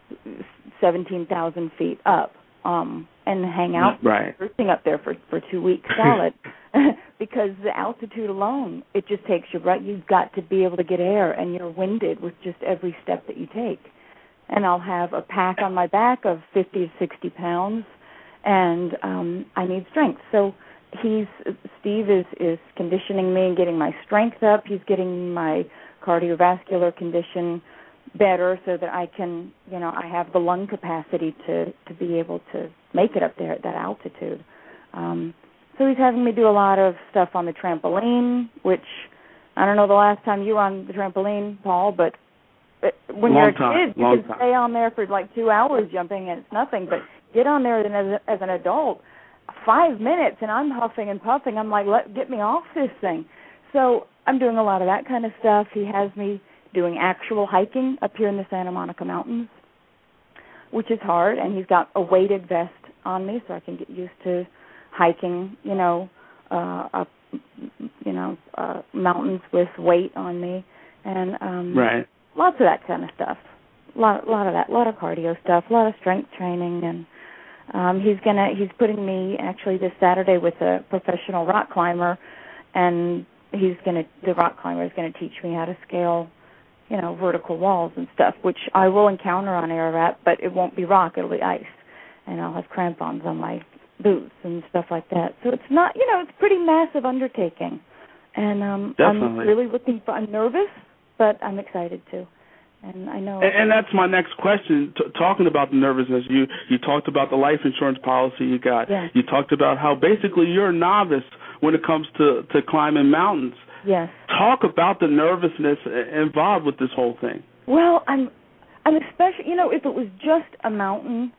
17,000 feet up and hang out searching up there for 2 weeks solid. Because the altitude alone, it just takes you right. You've got to be able to get air, and you're winded with just every step that you take. And I'll have a pack on my back of 50 to 60 pounds, and I need strength. So Steve is conditioning me and getting my strength up. He's getting my cardiovascular condition better so that I can, I have the lung capacity to be able to make it up there at that altitude. So he's having me do a lot of stuff on the trampoline, which I don't know the last time you were on the trampoline, Paul, but when you're a kid, you can stay on there for like 2 hours jumping, and it's nothing. But get on there as an adult, 5 minutes, and I'm huffing and puffing. I'm like, get me off this thing. So I'm doing a lot of that kind of stuff. He has me doing actual hiking up here in the Santa Monica Mountains, which is hard, and he's got a weighted vest on me so I can get used to hiking, up, mountains with weight on me, and lots of that kind of stuff. A lot of that, a lot of cardio stuff, a lot of strength training, and he's putting me actually this Saturday with a professional rock climber, and the rock climber is going to teach me how to scale, vertical walls and stuff, which I will encounter on Ararat, but it won't be rock, it'll be ice, and I'll have crampons on my boots and stuff like that. So it's not, it's a pretty massive undertaking. And I'm really I'm nervous, but I'm excited too. And I know. And that's my next question. Talking about the nervousness, you talked about the life insurance policy you got. Yes. You talked about how basically you're a novice when it comes to climbing mountains. Yes. Talk about the nervousness involved with this whole thing. Well, I'm especially, if it was just a mountain,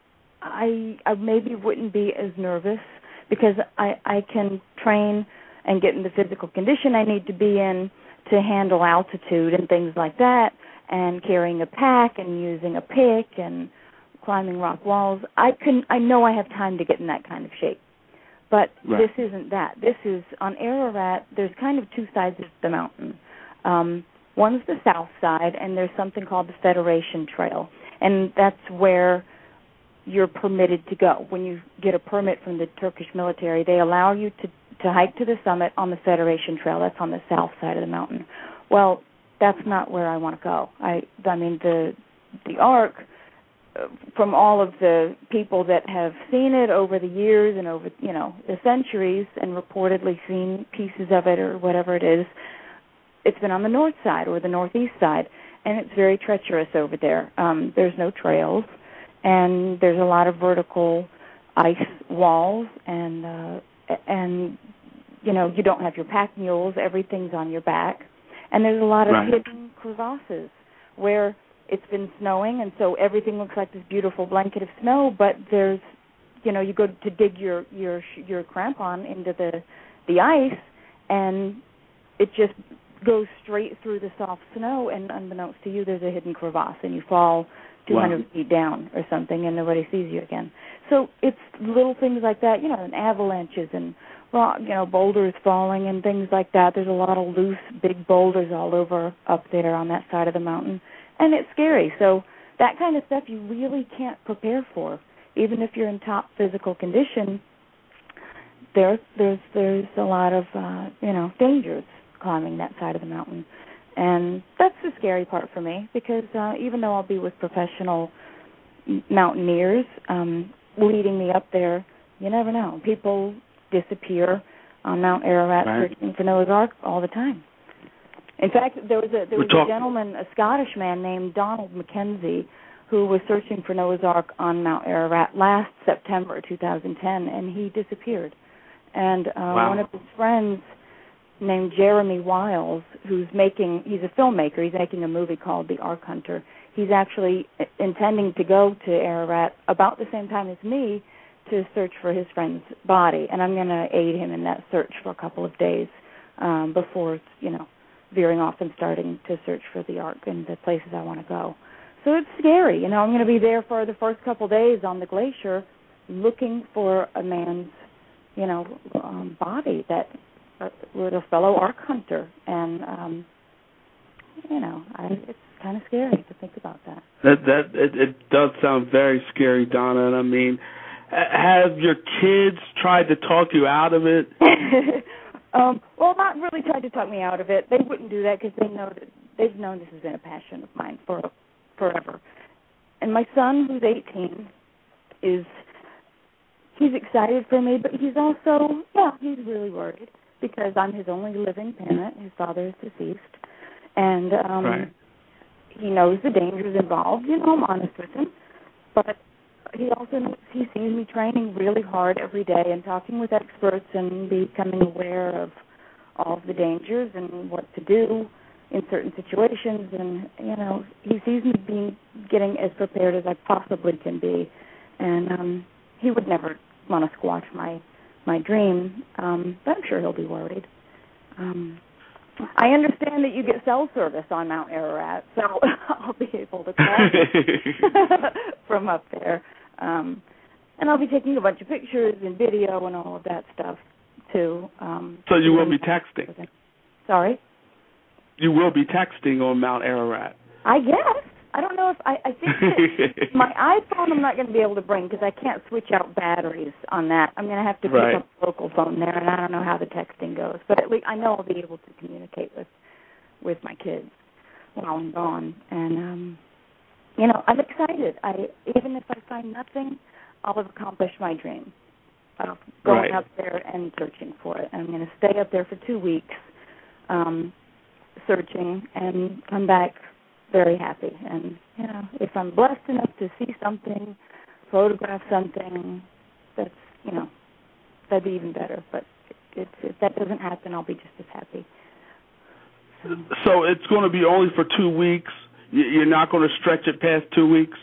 I maybe wouldn't be as nervous because I can train and get in the physical condition I need to be in to handle altitude and things like that, and carrying a pack and using a pick and climbing rock walls. I know I have time to get in that kind of shape. But this isn't that. This is, on Ararat, there's kind of two sides of the mountain. One's the south side, and there's something called the Federation Trail, and that's where you're permitted to go. When you get a permit from the Turkish military, they allow you to hike to the summit on the Federation Trail. That's on the south side of the mountain. Well, that's not where I want to go. I mean, the Ark, from all of the people that have seen it over the years and over, the centuries and reportedly seen pieces of it or whatever it is, it's been on the north side or the northeast side, and it's very treacherous over there. There's no trails, and there's a lot of vertical ice walls, and and you don't have your pack mules. Everything's on your back, and there's a lot of hidden crevasses where it's been snowing, and so everything looks like this beautiful blanket of snow. But there's, you go to dig your crampon into the ice, and it just goes straight through the soft snow, and unbeknownst to you, there's a hidden crevasse, and you fall 200 feet down or something, and nobody sees you again. So it's little things like that, and avalanches and boulders falling and things like that. There's a lot of loose, big boulders all over up there on that side of the mountain, and it's scary. So that kind of stuff you really can't prepare for, even if you're in top physical condition. There's a lot of dangers climbing that side of the mountain, and that's the scary part for me, because even though I'll be with professional mountaineers leading me up there, you never know. People disappear on Mount Ararat searching for Noah's Ark all the time. In fact, there was a gentleman, a Scottish man named Donald Mackenzie, who was searching for Noah's Ark on Mount Ararat last September 2010, and he disappeared. And one of his friends named Jeremy Wiles, he's a filmmaker. He's making a movie called The Ark Hunter. He's actually intending to go to Ararat about the same time as me to search for his friend's body, and I'm going to aid him in that search for a couple of days before, veering off and starting to search for the Ark and the places I want to go. So it's scary. I'm going to be there for the first couple of days on the glacier looking for a man's, body that with a fellow Ark hunter, and it's kind of scary to think about that. It does sound very scary, Donna. And I mean, have your kids tried to talk you out of it? Well, not really tried to talk me out of it. They wouldn't do that because they've known this has been a passion of mine for forever. And my son, who's 18, he's excited for me, but he's also, he's really worried because I'm his only living parent. His father is deceased. And he knows the dangers involved. I'm honest with him. But he also knows he sees me training really hard every day and talking with experts and becoming aware of all of the dangers and what to do in certain situations. And, he sees me getting as prepared as I possibly can be. And he would never want to squash my dream, but I'm sure he'll be worried. I understand that you get cell service on Mount Ararat, so I'll be able to call from up there. And I'll be taking a bunch of pictures and video and all of that stuff, too. So you will be texting? Sorry? You will be texting on Mount Ararat? I guess. I don't know if I think that my iPhone I'm not going to be able to bring because I can't switch out batteries on that. I'm going to have to pick up a local phone there, and I don't know how the texting goes. But at least I know I'll be able to communicate with my kids while I'm gone. And, I'm excited. Even if I find nothing, I'll have accomplished my dream of going up there and searching for it. I'm going to stay up there for 2 weeks searching and come back very happy. And, if I'm blessed enough to see something, photograph something, that's, that'd be even better. But if that doesn't happen, I'll be just as happy. So it's going to be only for 2 weeks? You're not going to stretch it past 2 weeks?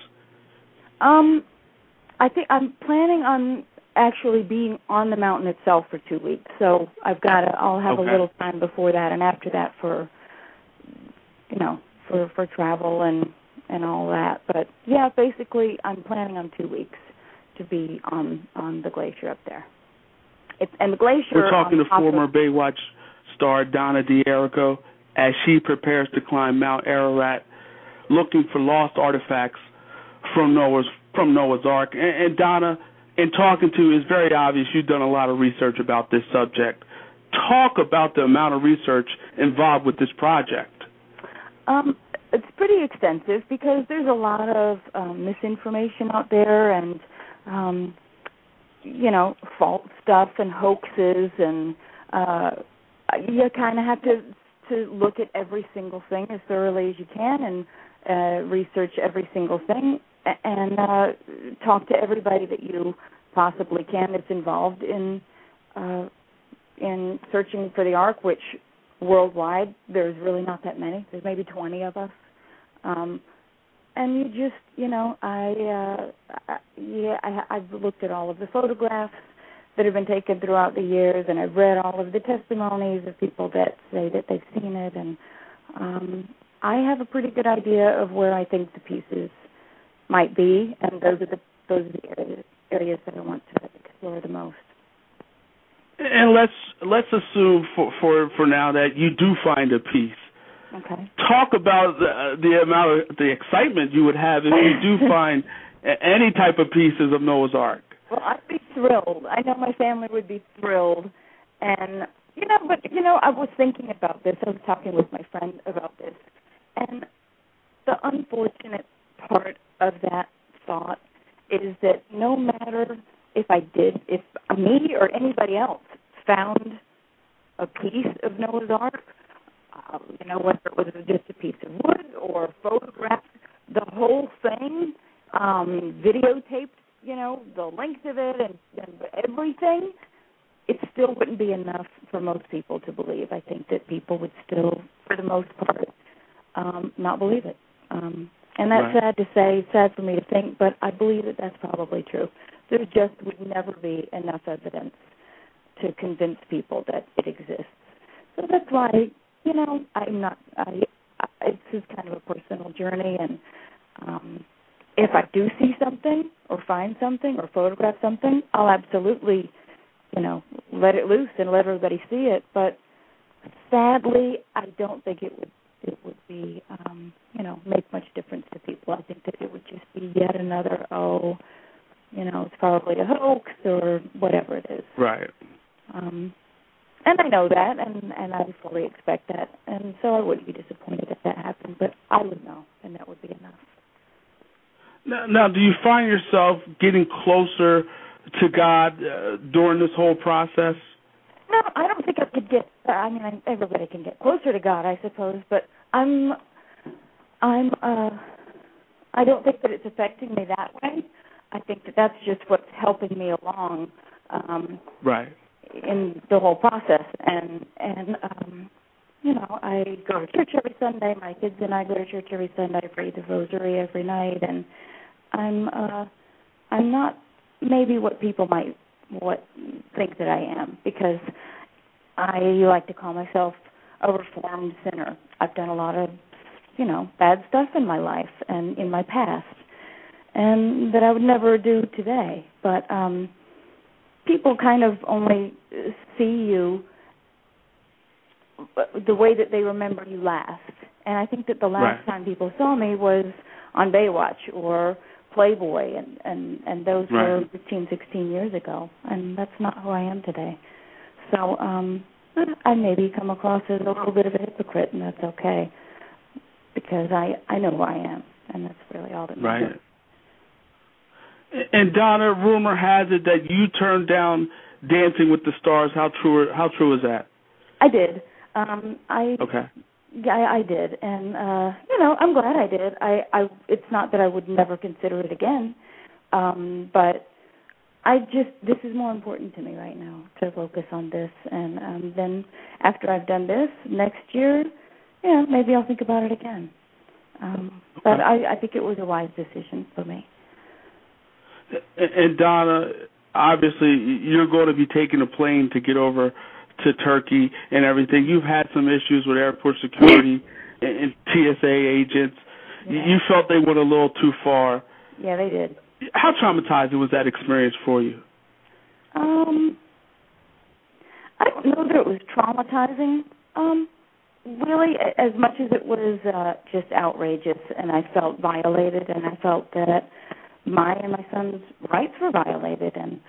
I think I'm planning on actually being on the mountain itself for 2 weeks. So I'll have a little time before that and after that for travel and all that. But, basically I'm planning on 2 weeks to be on the glacier up there. And the glacier... We're talking to former Baywatch star Donna D'Errico as she prepares to climb Mount Ararat looking for lost artifacts from Noah's Ark. And Donna, in talking to you, it's very obvious you've done a lot of research about this subject. Talk about the amount of research involved with this project. It's pretty extensive because there's a lot of misinformation out there and, false stuff and hoaxes, and you kind of have to look at every single thing as thoroughly as you can and research every single thing and talk to everybody that you possibly can that's involved in in searching for the Ark, which worldwide there's really not that many. There's maybe 20 of us. And you just, I've looked at all of the photographs that have been taken throughout the years, and I've read all of the testimonies of people that say that they've seen it, and I have a pretty good idea of where I think the pieces might be, and those are the areas that I want to explore the most. And let's assume for now that you do find a piece. Okay. Talk about the excitement you would have if you do find any type of pieces of Noah's Ark. Well, I'd be thrilled. I know my family would be thrilled, and I was thinking about this. I was talking with my friend about this, and the unfortunate part of that thought is that no matter if me or anybody else found a piece of Noah's Ark, whether it was just a piece of wood or photographed the whole thing, videotaped, the length of it and everything, it still wouldn't be enough for most people to believe. I think that people would still, for the most part, not believe it. And that's sad to say, sad for me to think, but I believe that that's probably true. There just would never be enough evidence to convince people that it exists. So that's why, this is kind of a personal journey, and if I do see something or find something or photograph something, I'll absolutely, let it loose and let everybody see it. But sadly, I don't think it would be, make much difference to people. I think that it would just be yet another, it's probably a hoax or whatever it is. Right. And I know that, and I fully expect that, and so I wouldn't be disappointed if that happened, but I would know, and that would be enough. Now, do you find yourself getting closer to God during this whole process? No, I don't think I could get. Everybody can get closer to God, I suppose, but I don't think that it's affecting me that way. I think that that's just what's helping me along. Right. In the whole process, and I go to church every Sunday. My kids and I go to church every Sunday. I pray the rosary every night, and I'm not maybe what people might think that I am, because I like to call myself a reformed sinner. I've done a lot of bad stuff in my life and in my past, and that I would never do today, but people kind of only see you the way that they remember you last. And I think that the last time people saw me was on Baywatch or Playboy, and those were 15, 16 years ago. And that's not who I am today. So I maybe come across as a little bit of a hypocrite, and that's okay, because I know who I am, and that's really all that matters. Right. And Donna, rumor has it that you turned down Dancing with the Stars. How true is that? I did. Okay. Yeah, I did, and I'm glad I did. It's not that I would never consider it again, but this is more important to me right now, to focus on this, and then after I've done this next year, maybe I'll think about it again. But I think it was a wise decision for me. And Donna, obviously, you're going to be taking a plane to get over to Turkey and everything. You've had some issues with airport security and TSA agents. Yeah. You felt they went a little too far. Yeah, they did. How traumatizing was that experience for you? I don't know that it was traumatizing. Really, as much as it was just outrageous, and I felt violated, and I felt that my and my son's rights were violated, and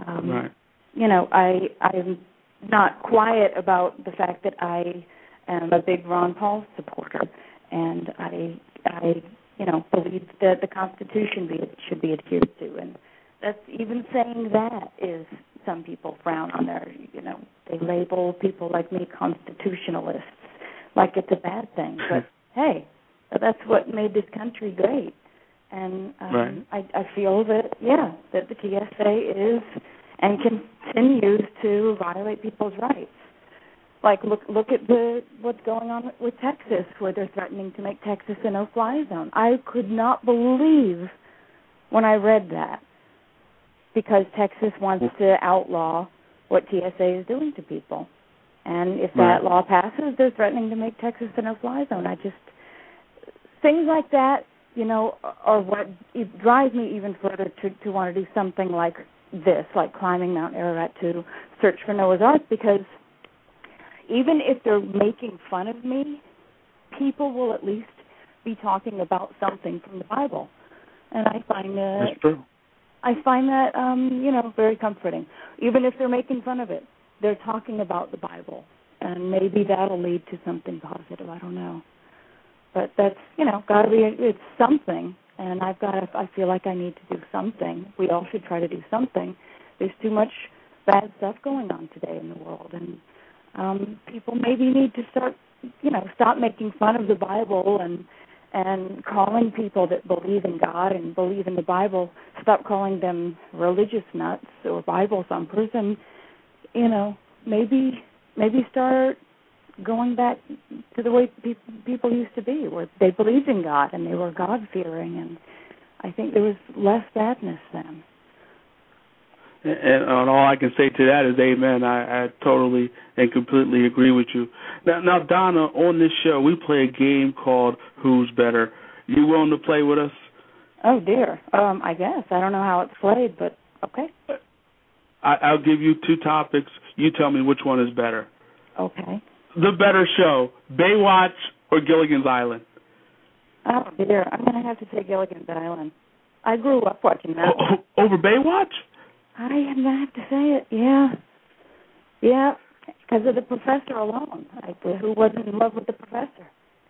I'm not quiet about the fact that I am a big Ron Paul supporter, and I believe that the Constitution should be adhered to, and that's even saying that is, some people frown on their, they label people like me constitutionalists, like it's a bad thing, but hey, that's what made this country great. And I feel that, that the TSA is and been used to violate people's rights. Like, look at what's going on with Texas, where they're threatening to make Texas a no-fly zone. I could not believe when I read that, because Texas wants to outlaw what TSA is doing to people. And if that law passes, they're threatening to make Texas a no-fly zone. Things like that, are what drive me even further to want to do something like this, like climbing Mount Ararat to search for Noah's Ark, because even if they're making fun of me, people will at least be talking about something from the Bible. And I find that's true. I find that, very comforting. Even if they're making fun of it, they're talking about the Bible. And maybe that'll lead to something positive. I don't know. But that's, it's something. And I feel like I need to do something. We all should try to do something. There's too much bad stuff going on today in the world. And people maybe need to stop making fun of the Bible and calling people that believe in God and believe in the Bible, stop calling them religious nuts or Bible thumpers, and, maybe start going back to the way people used to be, where they believed in God and they were God-fearing, and I think there was less badness then. And all I can say to that is amen. I totally and completely agree with you. Now, Donna, on this show, we play a game called Who's Better. You willing to play with us? Oh, dear. I guess. I don't know how it's played, but okay. I'll give you two topics. You tell me which one is better. Okay. The better show, Baywatch or Gilligan's Island? Oh, dear. I'm going to have to say Gilligan's Island. I grew up watching that. Over Baywatch? I am going to have to say it, yeah. Yeah, because of the professor alone. Who wasn't in love with the professor?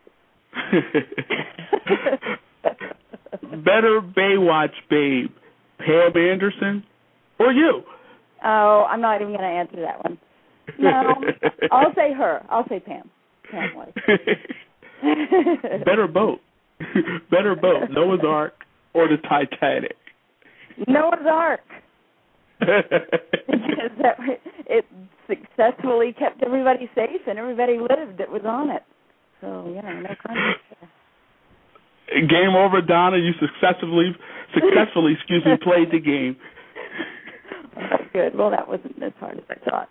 Better Baywatch babe, Pam Anderson or you? Oh, I'm not even going to answer that one. No, I'll say her. I'll say Pam. Pam was. Better boat. Better boat, Noah's Ark or the Titanic? Noah's Ark. Because it successfully kept everybody safe and everybody lived that was on it. So, no conflict there. Game over, Donna. You successfully, played the game. Oh, good. Well, that wasn't as hard as I thought.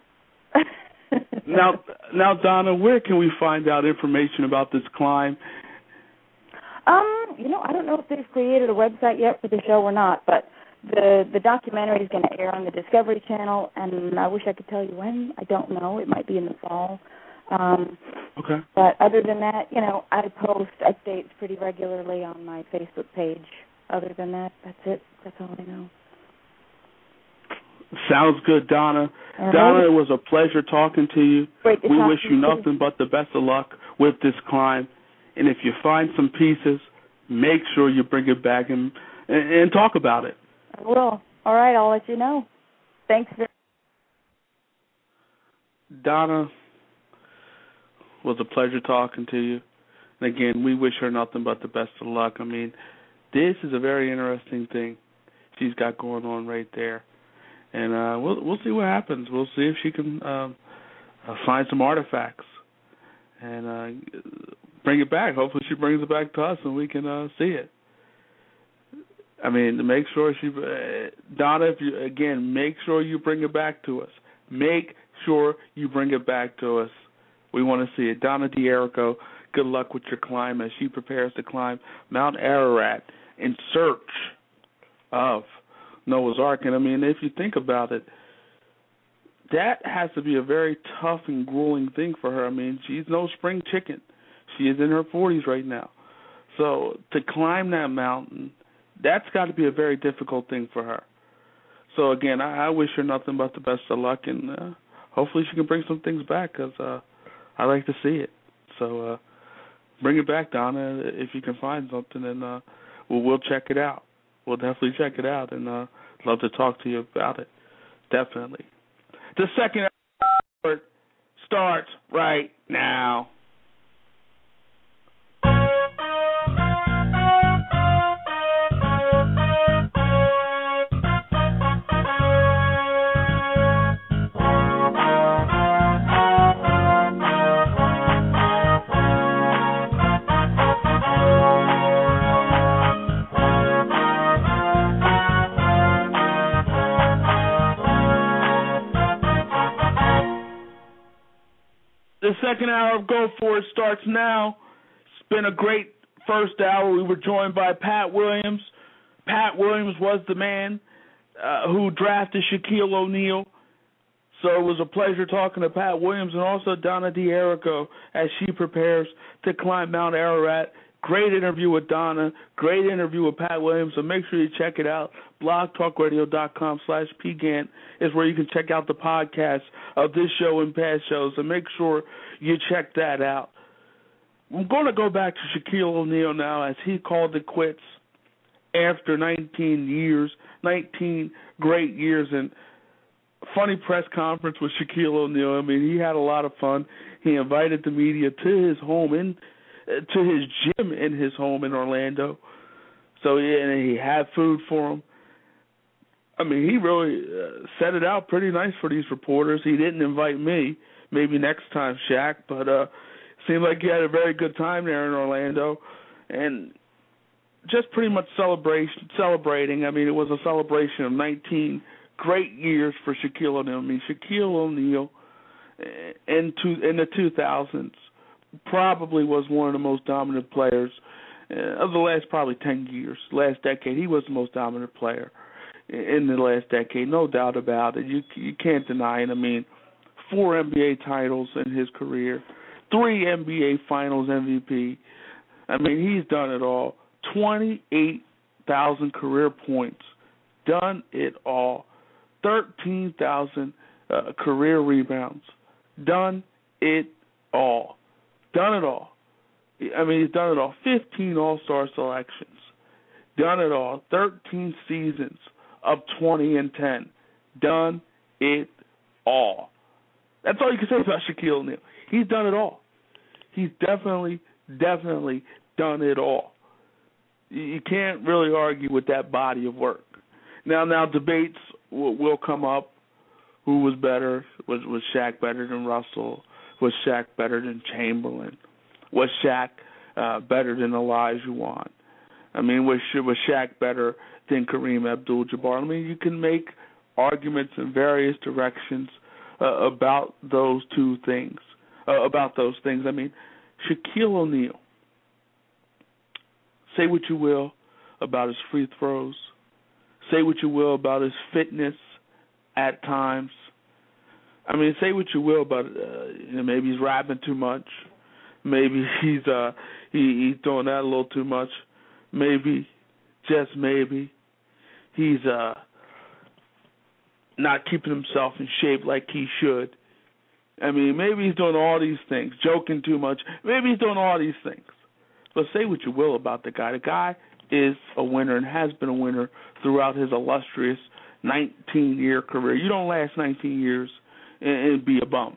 Now, Donna, where can we find out information about this climb? I don't know if they've created a website yet for the show or not, but the documentary is going to air on the Discovery Channel, and I wish I could tell you when. I don't know. It might be in the fall. Okay. But other than that, I post updates pretty regularly on my Facebook page. Other than that, that's it. That's all I know. Sounds good, Donna. All Donna, right. It was a pleasure talking to you. Great to we talk wish to you you. nothing but the best of luck with this climb. And if you find some pieces, make sure you bring it back and talk about it. I will. All right, I'll let you know. Thanks very much. Donna, it was a pleasure talking to you. And again, we wish her nothing but the best of luck. I mean, this is a very interesting thing she's got going on right there. And we'll see what happens. We'll see if she can find some artifacts and bring it back. Hopefully she brings it back to us and we can see it. I mean, to make sure Donna, make sure you bring it back to us. Make sure you bring it back to us. We want to see it. Donna D'Errico, good luck with your climb as she prepares to climb Mount Ararat in search of Noah's Ark. And, I mean, if you think about it, that has to be a very tough and grueling thing for her. I mean, she's no spring chicken. She is in her 40s right now. So to climb that mountain, that's got to be a very difficult thing for her. So, again, I wish her nothing but the best of luck, and hopefully she can bring some things back because I like to see it. So bring it back, Donna, if you can find something, and we'll check it out. We'll definitely check it out, and love to talk to you about it. Definitely. The second hour starts right now. The second hour of Go For It starts now. It's been a great first hour. We were joined by Pat Williams. Pat Williams was the man who drafted Shaquille O'Neal. So it was a pleasure talking to Pat Williams and also Donna D'Errico as she prepares to climb Mount Ararat. Great interview with Donna. Great interview with Pat Williams. So make sure you check it out. blogtalkradio.com/PGAN is where you can check out the podcast of this show and past shows. So make sure you check that out. I'm going to go back to Shaquille O'Neal now as he called it quits after 19 years, 19 great years, and funny press conference with Shaquille O'Neal. I mean, he had a lot of fun. He invited the media to his home, to his gym in his home in Orlando. So he had food for him. I mean, he really set it out pretty nice for these reporters. He didn't invite me. Maybe next time, Shaq. But seemed like he had a very good time there in Orlando. And just pretty much celebrating. I mean, it was a celebration of 19 great years for Shaquille O'Neal. I mean, Shaquille O'Neal in the 2000s probably was one of the most dominant players of the last probably 10 years, last decade. He was the most dominant player in the last decade, no doubt about it. You can't deny it. I mean, 4 NBA titles in his career, 3 NBA Finals MVP. I mean, he's done it all. 28,000 career points, done it all. 13,000 career rebounds, done it all. Done it all. I mean, he's done it all. 15 All-Star selections, done it all. 13 seasons of 20-10, done it all. That's all you can say about Shaquille O'Neal. He's done it all. He's definitely done it all. You can't really argue with that body of work. Now debates will come up. Who was better? Was Shaq better than Russell? Was Shaq better than Chamberlain? Was Shaq better than Olajuwon? I mean, was Shaq better than Kareem Abdul-Jabbar? I mean, you can make arguments in various directions about those two things. I mean, Shaquille O'Neal, say what you will about his free throws. Say what you will about his fitness at times. I mean, say what you will about maybe he's rapping too much. Maybe he's doing that a little too much. Maybe, just maybe, he's not keeping himself in shape like he should. I mean, maybe he's doing all these things, joking too much. Maybe he's doing all these things. But say what you will about the guy. The guy is a winner and has been a winner throughout his illustrious 19-year career. You don't last 19 years and be a bum.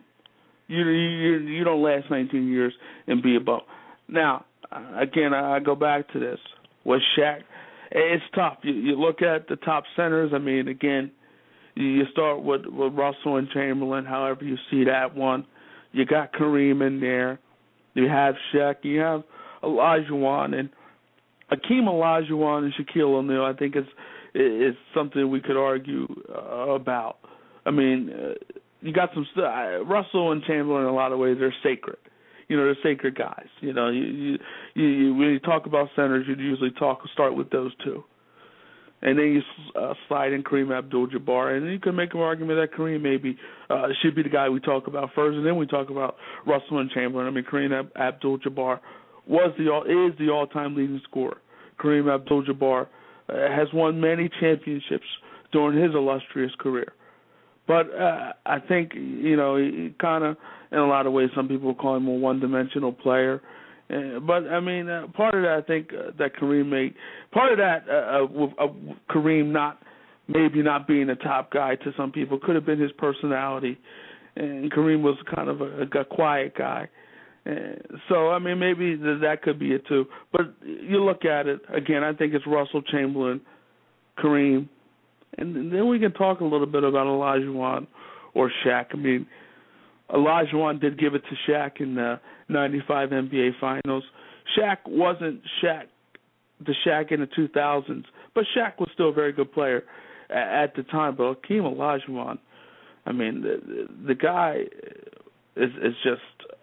You don't last 19 years and be a bum. Now, again, I go back to this. Was Shaq? It's tough. You look at the top centers. I mean, again, you start with Russell and Chamberlain, however you see that one. You got Kareem in there. You have Shaq. You have Olajuwon. And Akeem Olajuwon and Shaquille O'Neal, I think, is something we could argue about. I mean, you got some Russell and Chamberlain in a lot of ways, they're sacred. You know, they're sacred guys. You know, you when you talk about centers, you usually start with those two. And then you slide in Kareem Abdul-Jabbar, and then you can make an argument that Kareem maybe should be the guy we talk about first, and then we talk about Russell and Chamberlain. I mean, Kareem Abdul-Jabbar is the all-time leading scorer. Kareem Abdul-Jabbar has won many championships during his illustrious career. But I think, you know, he kind of, in a lot of ways, some people call him a one-dimensional player. But, I mean, part of that, I think, that Kareem made, part of that, Kareem not being a top guy to some people could have been his personality. And Kareem was kind of a quiet guy. So, I mean, maybe that could be it, too. But you look at it, again, I think it's Russell, Chamberlain, Kareem. And then we can talk a little bit about Olajuwon or Shaq. I mean, Olajuwon did give it to Shaq in the 95 NBA Finals. Shaq wasn't the Shaq in the 2000s, but Shaq was still a very good player at the time. But Akeem Olajuwon, I mean, the guy is just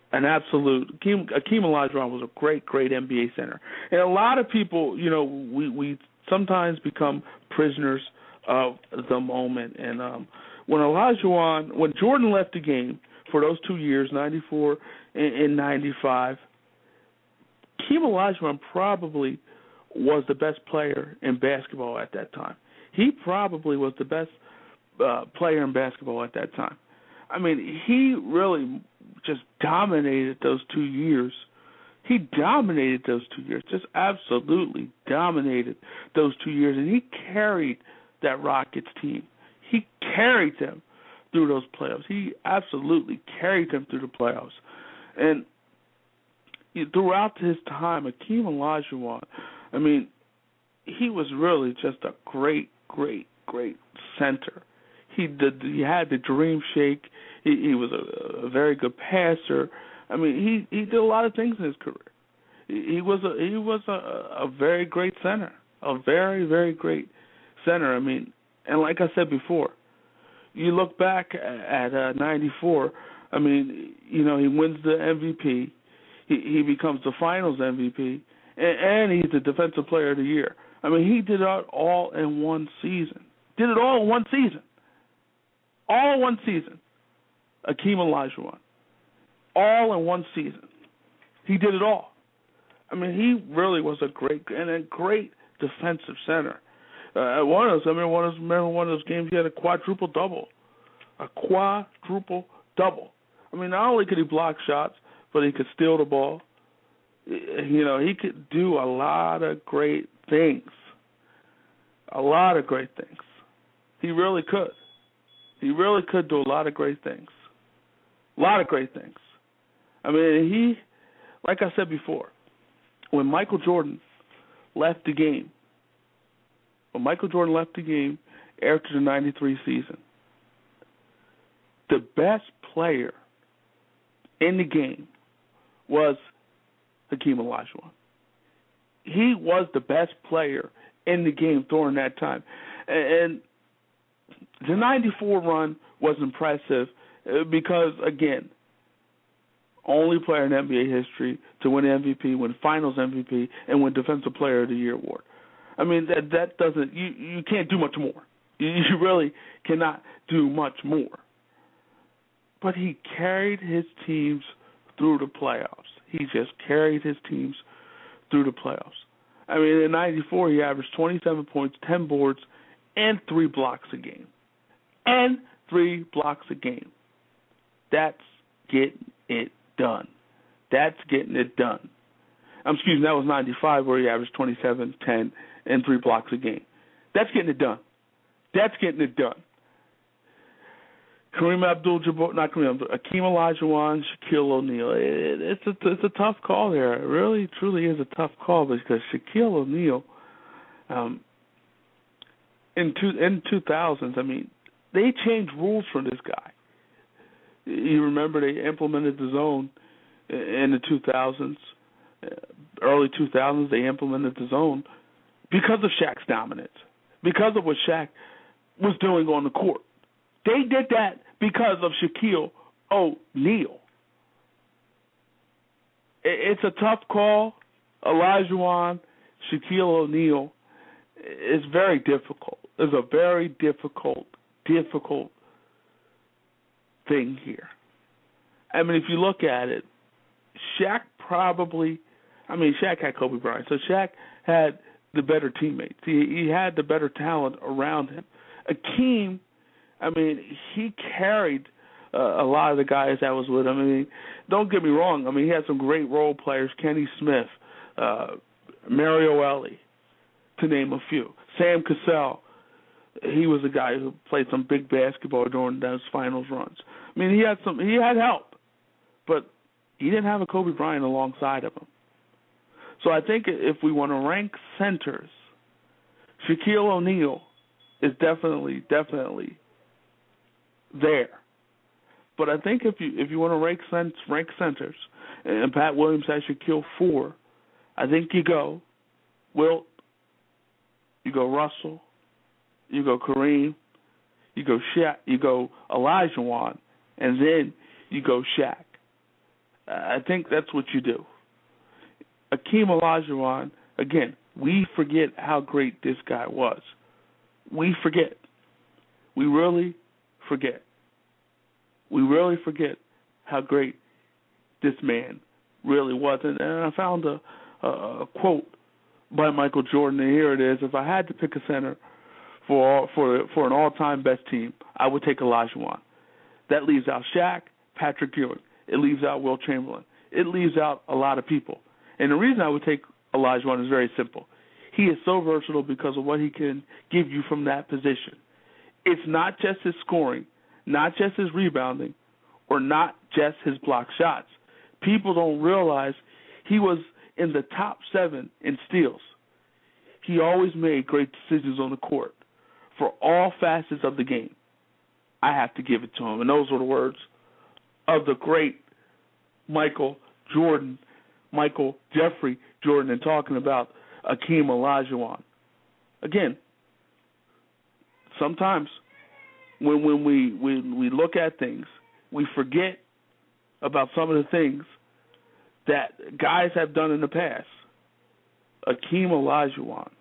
an absolute. Akeem Olajuwon was a great NBA center, and a lot of people, we sometimes become prisoners of the moment. And when Jordan left the game for those 2 years, 94 and 95, Akeem Olajuwon probably was the best player in basketball at that time. He probably was the best player in basketball at that time. I mean, he really just dominated those 2 years. He dominated those 2 years, just absolutely dominated those 2 years, and he carried that Rockets team. He carried them through those playoffs. He absolutely carried them through the playoffs. And throughout his time, Akeem Olajuwon, I mean, he was really just a great, great, great center. He had the dream shake. He was a very good passer. I mean, he did a lot of things in his career. He was a very great center, a very, very great center. I mean, and like I said before, you look back at 94. I mean, he wins the MVP. He becomes the Finals MVP, and he's the Defensive Player of the Year. I mean, he did it all in one season. Did it all in one season. All in one season. Akeem Olajuwon. All in one season. He did it all. I mean, he really was a great defensive center. One of those games he had a quadruple double. A quadruple double. I mean, not only could he block shots, but he could steal the ball. He could do a lot of great things. A lot of great things. He really could. He really could do a lot of great things. A lot of great things. I mean, like I said before, when Michael Jordan left the game after the 93 season, the best player in the game was Akeem Olajuwon. He was the best player in the game during that time. And the 94 run was impressive because, again, only player in NBA history to win MVP, win Finals MVP, and win Defensive Player of the Year award. I mean, that doesn't, you can't do much more. You really cannot do much more. But he carried his teams through the playoffs. He just carried his teams through the playoffs. I mean, in 94, he averaged 27 points, 10 boards, and 3 blocks a game. And 3 blocks a game. That's getting it done. That's getting it done. That was 95 where he averaged 27, 10, and 3 blocks a game. That's getting it done. That's getting it done. Akeem Olajuwon, Shaquille O'Neal. It's a tough call there. It really, truly is a tough call because Shaquille O'Neal, in 2000s, I mean, they changed rules for this guy. You remember they implemented the zone in the 2000s, early 2000s. They implemented the zone because of Shaq's dominance, because of what Shaq was doing on the court. They did that because of Shaquille O'Neal. It's a tough call. Olajuwon, Shaquille O'Neal is very difficult. It's a very difficult thing here. I mean, if you look at it, Shaq had Kobe Bryant, so Shaq had the better teammates. He had the better talent around him. Akeem, I mean, he carried a lot of the guys that was with him. I mean, don't get me wrong. I mean, he had some great role players, Kenny Smith, Mario Elie, to name a few. Sam Cassell, he was a guy who played some big basketball during those finals runs. I mean, he had help, but he didn't have a Kobe Bryant alongside of him. So I think if we want to rank centers, Shaquille O'Neal is definitely there. But I think if you want to rank centers, and Pat Williams has Shaquille 4, I think you go Wilt, you go Russell, you go Kareem, you go Shaq, you go Olajuwon, and then you go Shaq. I think that's what you do. Akeem Olajuwon, again, we forget how great this guy was. We forget. We really forget. We really forget how great this man really was. And I found a quote by Michael Jordan, and here it is. If I had to pick a center for an all-time best team, I would take Olajuwon. That leaves out Shaq, Patrick Ewing. It leaves out Wilt Chamberlain. It leaves out a lot of people. And the reason I would take Olajuwon is very simple. He is so versatile because of what he can give you from that position. It's not just his scoring, not just his rebounding, or not just his block shots. People don't realize he was in the top 7 in steals. He always made great decisions on the court for all facets of the game. I have to give it to him. And those were the words of the great Michael Jeffrey Jordan, and talking about Akeem Olajuwon. Again, sometimes when we look at things, we forget about some of the things that guys have done in the past. Akeem Olajuwon.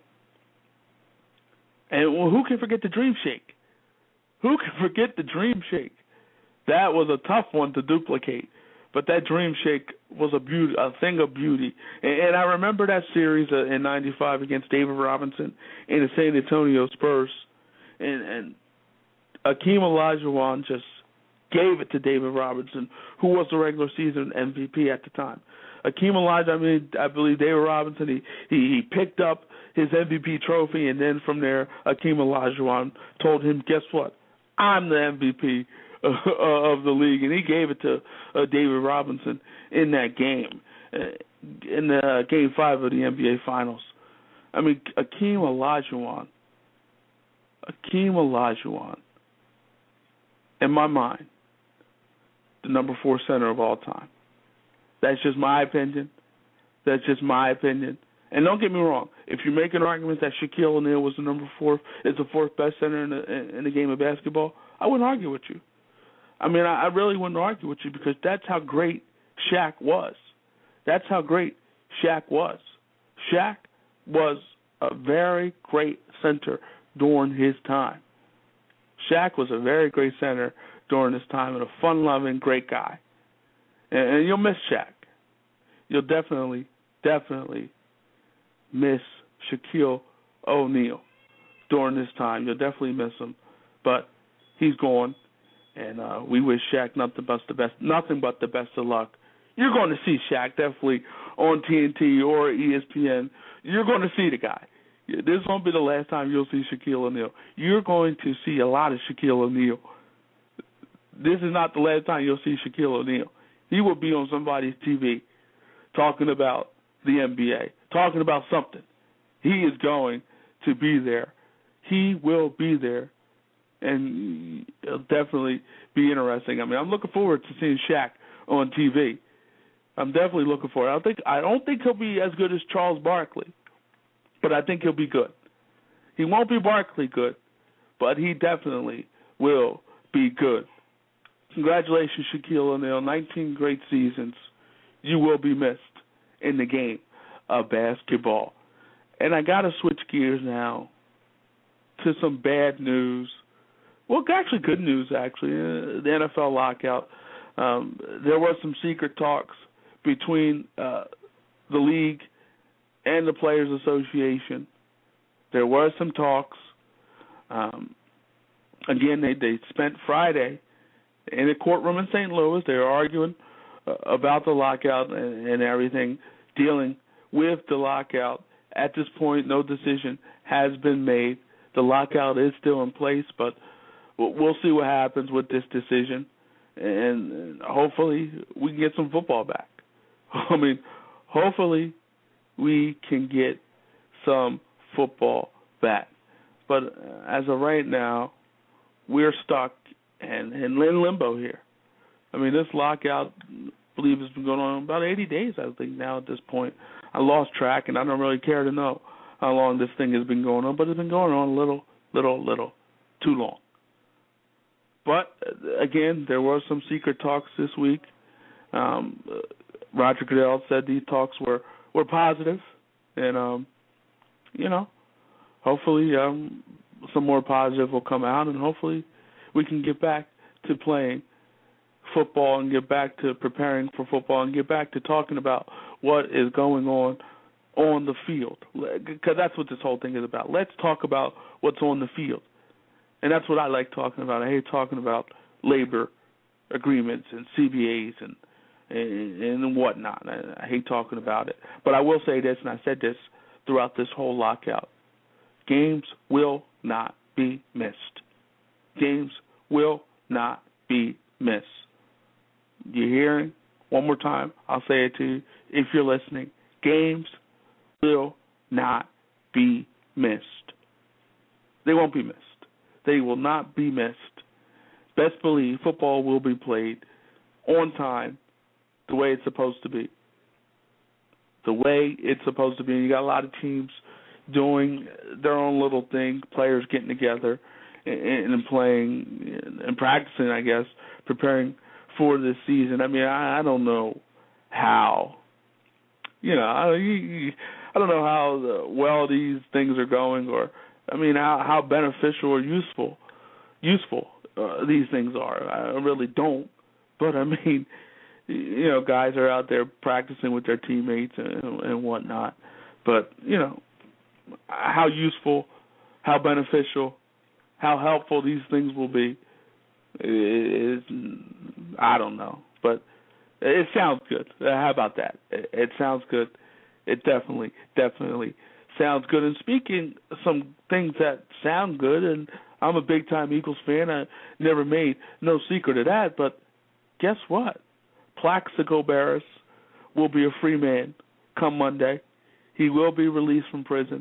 And who can forget the Dream Shake? Who can forget the Dream Shake? That was a tough one to duplicate. But that Dream Shake was a thing of beauty. And I remember that series in '95 against David Robinson and the San Antonio Spurs. And Akeem Olajuwon just gave it to David Robinson, who was the regular season MVP at the time. Akeem Olajuwon, I believe David Robinson, he picked up his MVP trophy, and then from there, Akeem Olajuwon told him, guess what? I'm the MVP of the league, and he gave it to David Robinson in that game, in Game 5 of the NBA Finals. I mean, Akeem Olajuwon, in my mind, the number 4 center of all time. That's just my opinion. And don't get me wrong, if you make an argument that Shaquille O'Neal was is the 4th best center in the game of basketball, I wouldn't argue with you. I mean, I really wouldn't argue with you, because that's how great Shaq was. Shaq was a very great center during his time. Shaq was a very great center during his time, and a fun-loving, great guy. And you'll miss Shaq. You'll definitely miss Shaquille O'Neal during this time. You'll definitely miss him. But he's gone, and we wish Shaq nothing but the best of luck. You're going to see Shaq definitely on TNT or ESPN. You're going to see the guy. This won't be the last time you'll see Shaquille O'Neal. You're going to see a lot of Shaquille O'Neal. This is not the last time you'll see Shaquille O'Neal. He will be on somebody's TV talking about the NBA, talking about something. He is going to be there. He will be there, and it'll definitely be interesting. I mean, I'm looking forward to seeing Shaq on TV. I'm definitely looking for it. I don't think he'll be as good as Charles Barkley, but I think he'll be good. He won't be Barkley good, but he definitely will be good. Congratulations, Shaquille O'Neal. 19 great seasons. You will be missed in the game of basketball. And I got to switch gears now to some bad news. Well, actually good news, actually. The NFL lockout. There were some secret talks between the league and the Players Association. There were some talks. Again, they spent Friday in a courtroom in St. Louis. They were arguing about the lockout and everything, dealing with the lockout. At this point, no decision has been made. The lockout is still in place, but we'll see what happens with this decision, and hopefully we can get some football back. I mean, hopefully we can get some football back. But as of right now, we're stuck and in limbo here. I mean, this lockout, I believe, has been going on about 80 days, I think, now at this point. I lost track, and I don't really care to know how long this thing has been going on, but it's been going on a little too long. But, again, there were some secret talks this week Roger Goodell said these talks were positive, and hopefully some more positive will come out, and hopefully we can get back to playing football and get back to preparing for football and get back to talking about what is going on the field, because that's what this whole thing is about. Let's talk about what's on the field, and that's what I like talking about. I hate talking about labor agreements and CBAs and whatnot. I hate talking about it. But I will say this, and I said this throughout this whole lockout. Games will not be missed. Games will not be missed. You hearing? One more time, I'll say it to you if you're listening. Games will not be missed. They won't be missed. They will not be missed. Best believe football will be played on time, the way it's supposed to be. The way it's supposed to be. You got a lot of teams doing their own little thing, players getting together and playing and practicing, I guess, preparing for this season. I mean, I don't know how. I don't know how well these things are going, or how beneficial or useful these things are. I really don't. But guys are out there practicing with their teammates and whatnot. But how useful, how beneficial, how helpful these things will be is I don't know. But it sounds good. How about that? It sounds good. It definitely sounds good. And speaking of some things that sound good, and I'm a big-time Eagles fan. I never made no secret of that. But guess what? Plaxico Burress will be a free man come Monday. He will be released from prison.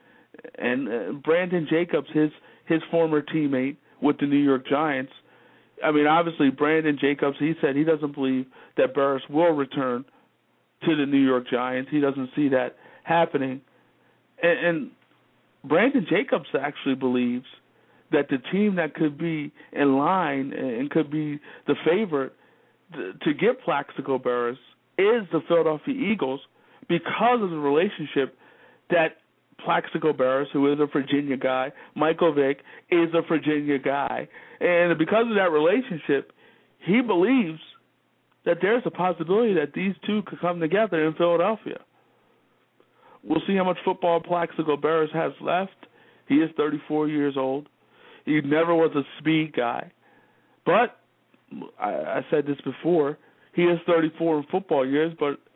And Brandon Jacobs, his former teammate with the New York Giants, obviously Brandon Jacobs, he said he doesn't believe that Burress will return to the New York Giants. He doesn't see that happening. And Brandon Jacobs actually believes that the team that could be in line and could be the favorite to get Plaxico Burress is the Philadelphia Eagles because of the relationship that Plaxico Burress, who is a Virginia guy, Michael Vick is a Virginia guy, and because of that relationship, he believes that there's a possibility that these two could come together in Philadelphia. We'll see how much football Plaxico Burress has left. He is 34 years old. He never was a speed guy. But I said this before, he is 34 in football years,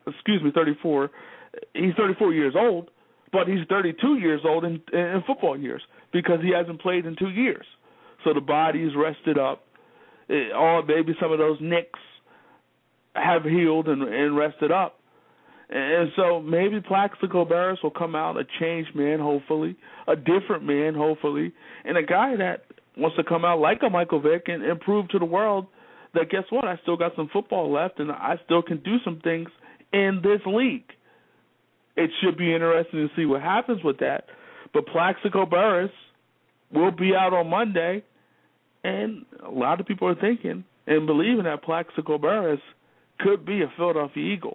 34. He's 34 years old, but he's 32 years old in football years because he hasn't played in 2 years. So the body's rested up. Maybe some of those nicks have healed and rested up. And so maybe Plaxico Burress will come out a changed man, hopefully, a different man, hopefully, and a guy that wants to come out like a Michael Vick and prove to the world that, guess what, I still got some football left and I still can do some things in this league. It should be interesting to see what happens with that. But Plaxico Burress will be out on Monday, and a lot of people are thinking and believing that Plaxico Burress could be a Philadelphia Eagle.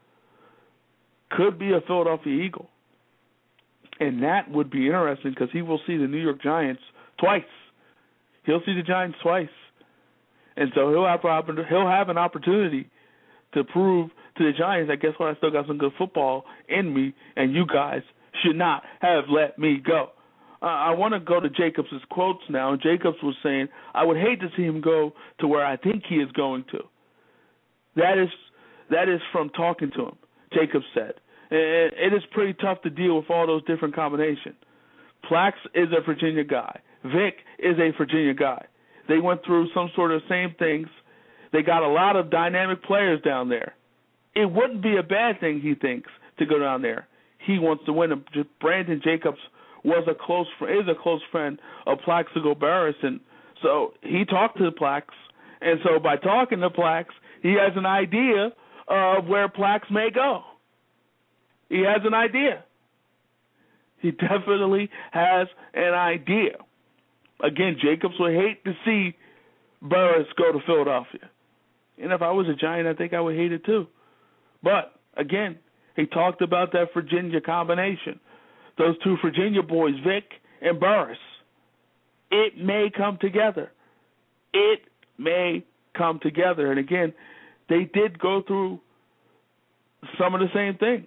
Could be a Philadelphia Eagle. And that would be interesting because he will see the New York Giants twice. He'll see the Giants twice. And so he'll have an opportunity to prove to the Giants that, guess what, I still got some good football in me, and you guys should not have let me go. I want to go to Jacobs' quotes now. Jacobs was saying, I would hate to see him go to where I think he is going to. That is from talking to him, Jacobs said. It is pretty tough to deal with all those different combinations. Plax is a Virginia guy. Vic is a Virginia guy. They went through some sort of same things. They got a lot of dynamic players down there. It wouldn't be a bad thing, he thinks, to go down there. He wants to win. Brandon Jacobs is a close friend of Plaxico Burress, and so he talked to Plax. And so by talking to Plax, he has an idea of where Plax may go. He has an idea. He definitely has an idea. Again, Jacobs would hate to see Burress go to Philadelphia. And if I was a Giant, I think I would hate it too. But, again, he talked about that Virginia combination. Those two Virginia boys, Vic and Burris. It may come together. It may come together. And, again, they did go through some of the same things.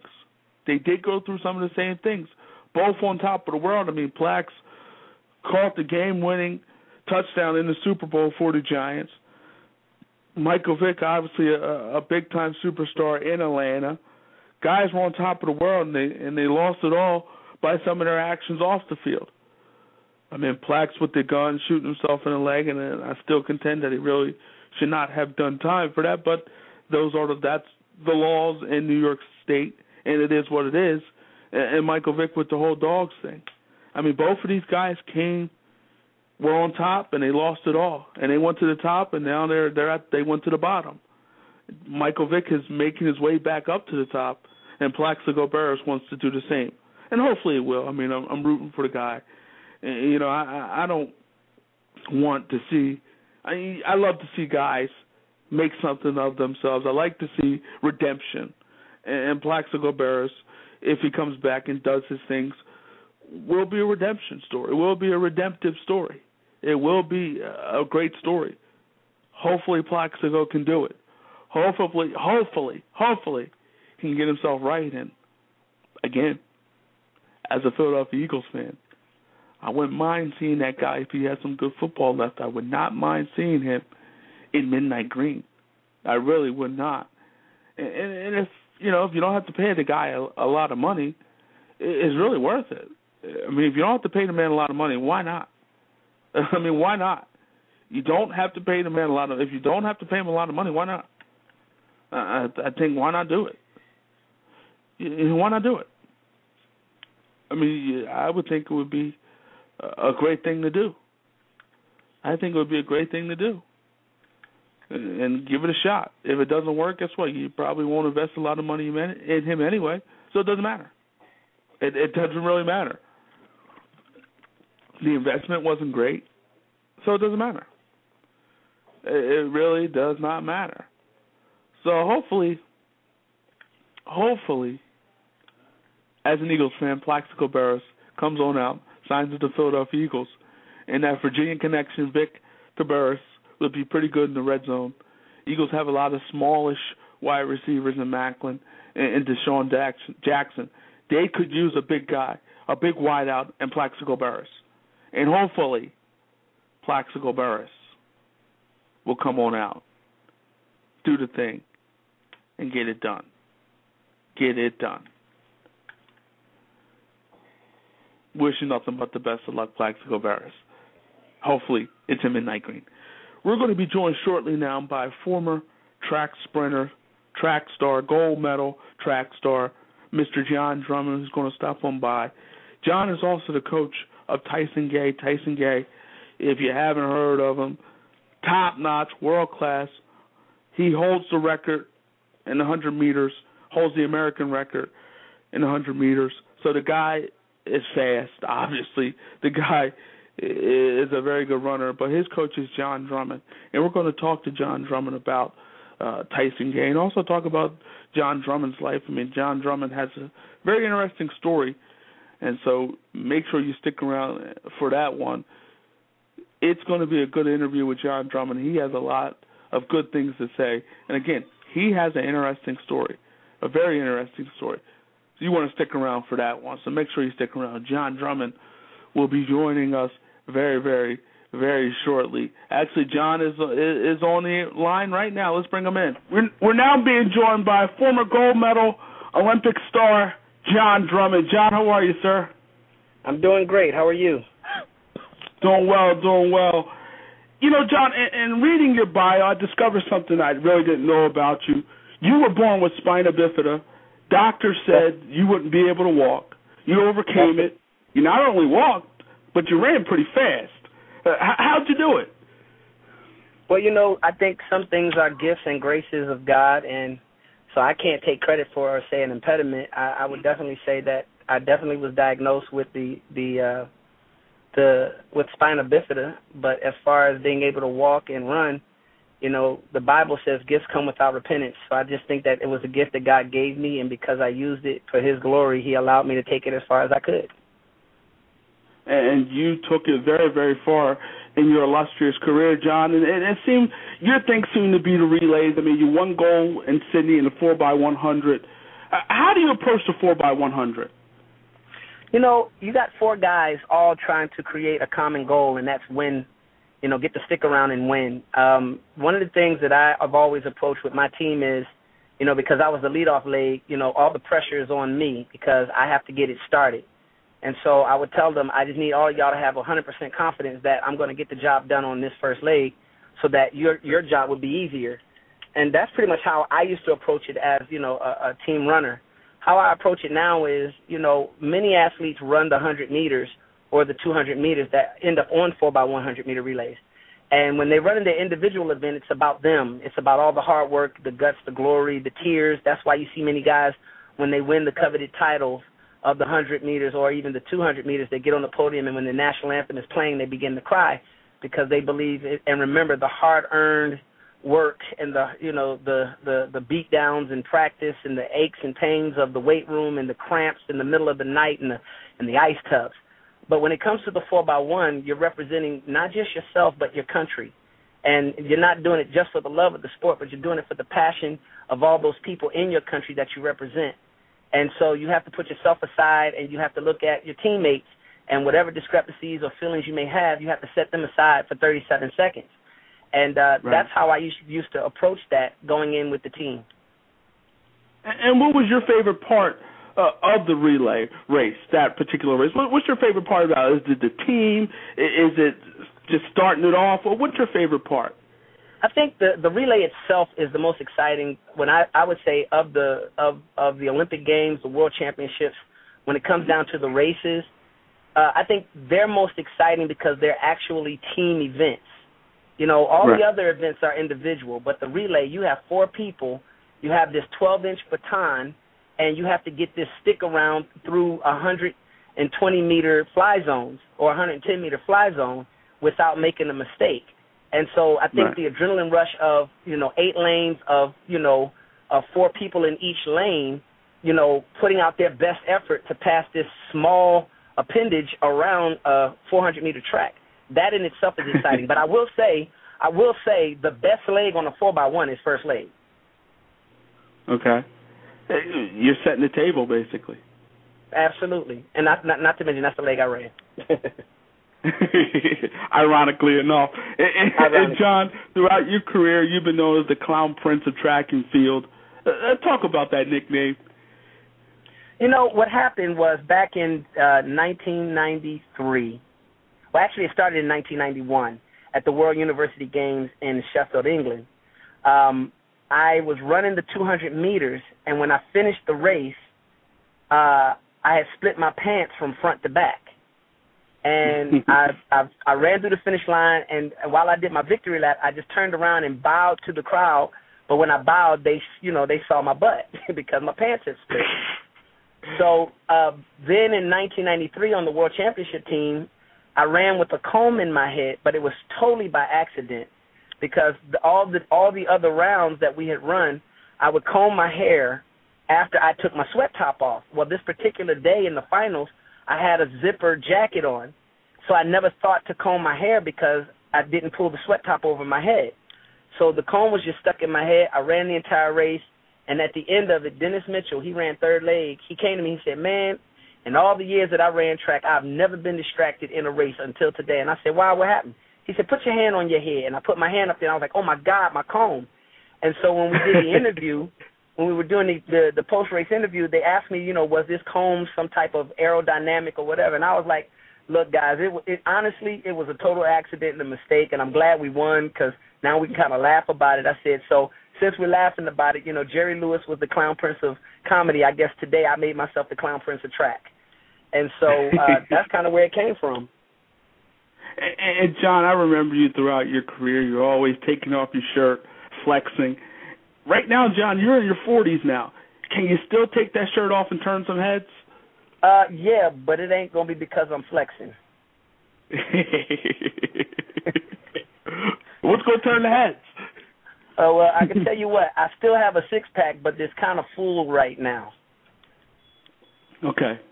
Both on top of the world. I mean, Plax caught the game-winning touchdown in the Super Bowl for the Giants. Michael Vick, obviously a big-time superstar in Atlanta. Guys were on top of the world, and they lost it all by some of their actions off the field. I mean, Plax with the gun, shooting himself in the leg, and I still contend that he really should not have done time for that, but that's the laws in New York State, and it is what it is. And Michael Vick with the whole dogs thing. I mean, both of these guys were on top, and they lost it all. And they went to the top, and now they went to the bottom. Michael Vick is making his way back up to the top, and Plaxico Burress wants to do the same. And hopefully it will. I mean, I'm rooting for the guy. And, you know, I don't want to see – I love to see guys make something of themselves. I like to see redemption. And Plaxico Burress, if he comes back and does his things, will be a redemption story. It will be a redemptive story. It will be a great story. Hopefully Plaxico can do it. Hopefully he can get himself right. And, again, as a Philadelphia Eagles fan, I wouldn't mind seeing that guy if he has some good football left. I would not mind seeing him in Midnight Green. I really would not. And if you don't have to pay the guy a lot of money, it's really worth it. I mean, if you don't have to pay the man a lot of money, why not? I mean, why not? You don't have to pay the man a lot of. If you don't have to pay him a lot of money, why not? I think why not do it? Why not do it? I mean, I would think it would be a great thing to do. I think it would be a great thing to do. And give it a shot. If it doesn't work, guess what? You probably won't invest a lot of money in him anyway, so it doesn't matter. It doesn't really matter. The investment wasn't great, so it doesn't matter. It really does not matter. So hopefully, as an Eagles fan, Plaxico Burress comes on out, signs with the Philadelphia Eagles, and that Virginia connection, Vic to Burress, will be pretty good in the red zone. Eagles have a lot of smallish wide receivers in Macklin and Deshaun Jackson. They could use a big guy, a big wideout, and Plaxico Burress. And hopefully, Plaxico Burress will come on out, do the thing, and get it done. Get it done. Wishing nothing but the best of luck, Plaxico Burress. Hopefully, it's in Midnight Green. We're going to be joined shortly now by former track sprinter, track star, gold medal track star, Mr. John Drummond, who's going to stop on by. John is also the coach of Tyson Gay. Tyson Gay, if you haven't heard of him, top-notch, world-class. He holds the record in the 100 meters, holds the American record in the 100 meters. So the guy is fast, obviously. The guy is a very good runner, but his coach is John Drummond. And we're going to talk to John Drummond about Tyson Gay and also talk about John Drummond's life. I mean, John Drummond has a very interesting story, and so make sure you stick around for that one. It's going to be a good interview with John Drummond. He has a lot of good things to say. And, again, he has an interesting story, a very interesting story. So you want to stick around for that one. So make sure you stick around. John Drummond will be joining us very, very, very shortly. Actually, John is on the line right now. Let's bring him in. We're now being joined by former gold medal Olympic star John Drummond. John, how are you, sir? I'm doing great. How are you? Doing well. You know, John, in reading your bio, I discovered something I really didn't know about you. You were born with spina bifida. Doctors said you wouldn't be able to walk. You overcame it. You not only walked, but you ran pretty fast. How'd you do it? Well, you know, I think some things are gifts and graces of God, and so I can't take credit for or say an impediment. I would definitely say that I definitely was diagnosed with with spina bifida, but as far as being able to walk and run, You know, the Bible says gifts come without repentance. So I just think that it was a gift that God gave me, and because I used it for his glory, he allowed me to take it as far as I could. And you took it very, very far in your illustrious career, John. And it seemed your thing seemed to be the relays. I mean, you won gold in Sydney in the 4x100. How do you approach the 4x100? You know, you got four guys all trying to create a common goal, and that's win. You know, get to stick around and win. One of the things that I've always approached with my team is, you know, because I was the leadoff leg, you know, all the pressure is on me because I have to get it started. And so I would tell them, I just need all of y'all to have 100% confidence that I'm going to get the job done on this first leg so that your job would be easier. And that's pretty much how I used to approach it as, you know, a team runner. How I approach it now is, you know, many athletes run the 100 meters or the 200 meters that end up on 4x100 meter relays. And when they run in their individual event, it's about them. It's about all the hard work, the guts, the glory, the tears. That's why you see many guys, when they win the coveted titles of the 100 meters or even the 200 meters, they get on the podium, and when the national anthem is playing, they begin to cry because they believe it, and remember the hard-earned work and the, you know, the beat downs in practice and the aches and pains of the weight room and the cramps in the middle of the night and the ice tubs. But when it comes to the 4x1, you're representing not just yourself but your country. And you're not doing it just for the love of the sport, but you're doing it for the passion of all those people in your country that you represent. And so you have to put yourself aside, and you have to look at your teammates, and whatever discrepancies or feelings you may have, you have to set them aside for 37 seconds. And right. That's how I used to approach that going in with the team. And what was your favorite part of the relay race, that particular race? What's your favorite part about it? Is it the team? Is it just starting it off? Or what's your favorite part? I think the relay itself is the most exciting. When I would say of the Olympic Games, the World Championships, when it comes down to the races, I think they're most exciting because they're actually team events. You know, all right. The other events are individual, but the relay, you have four people, you have this 12-inch baton, and you have to get this stick around through 120-meter fly zones or 110-meter fly zone without making a mistake. And so I think right. The adrenaline rush of, you know, 8 lanes of, you know, 4 people in each lane, you know, putting out their best effort to pass this small appendage around a 400-meter track. That in itself is exciting. But I will say the best leg on a 4x1 is first leg. Okay. You're setting the table, basically. Absolutely. And not to mention that's the leg I ran. Ironically enough. And John, throughout your career, you've been known as the Clown Prince of track and field. Talk about that nickname. You know, what happened was back in 1993, well, actually it started in 1991 at the World University Games in Sheffield, England. I was running the 200 meters, and when I finished the race, I had split my pants from front to back. And I ran through the finish line, and while I did my victory lap, I just turned around and bowed to the crowd. But when I bowed, they saw my butt because my pants had split. So then in 1993 on the World Championship team, I ran with a comb in my head, but it was totally by accident because all the other rounds that we had run, I would comb my hair after I took my sweat top off. Well, this particular day in the finals, I had a zipper jacket on, so I never thought to comb my hair because I didn't pull the sweat top over my head. So the comb was just stuck in my head. I ran the entire race, and at the end of it, Dennis Mitchell, he ran third leg. He came to me and said, man, in all the years that I ran track, I've never been distracted in a race until today. And I said, wow, what happened? He said, put your hand on your head. And I put my hand up there, and I was like, oh, my God, my comb. And so when we did the interview, when we were doing the post-race interview, they asked me, you know, was this comb some type of aerodynamic or whatever? And I was like, look, guys, honestly, it was a total accident and a mistake, and I'm glad we won because now we can kind of laugh about it. I said, so since we're laughing about it, you know, Jerry Lewis was the Clown Prince of comedy. I guess today I made myself the Clown Prince of track. And so that's kind of where it came from. And, John, I remember you throughout your career. You're always taking off your shirt, flexing. Right now, John, you're in your 40s now. Can you still take that shirt off and turn some heads? Yeah, but it ain't going to be because I'm flexing. What's going to turn the heads? Oh, well, I can tell you what, I still have a six-pack, but it's kind of full right now. Okay.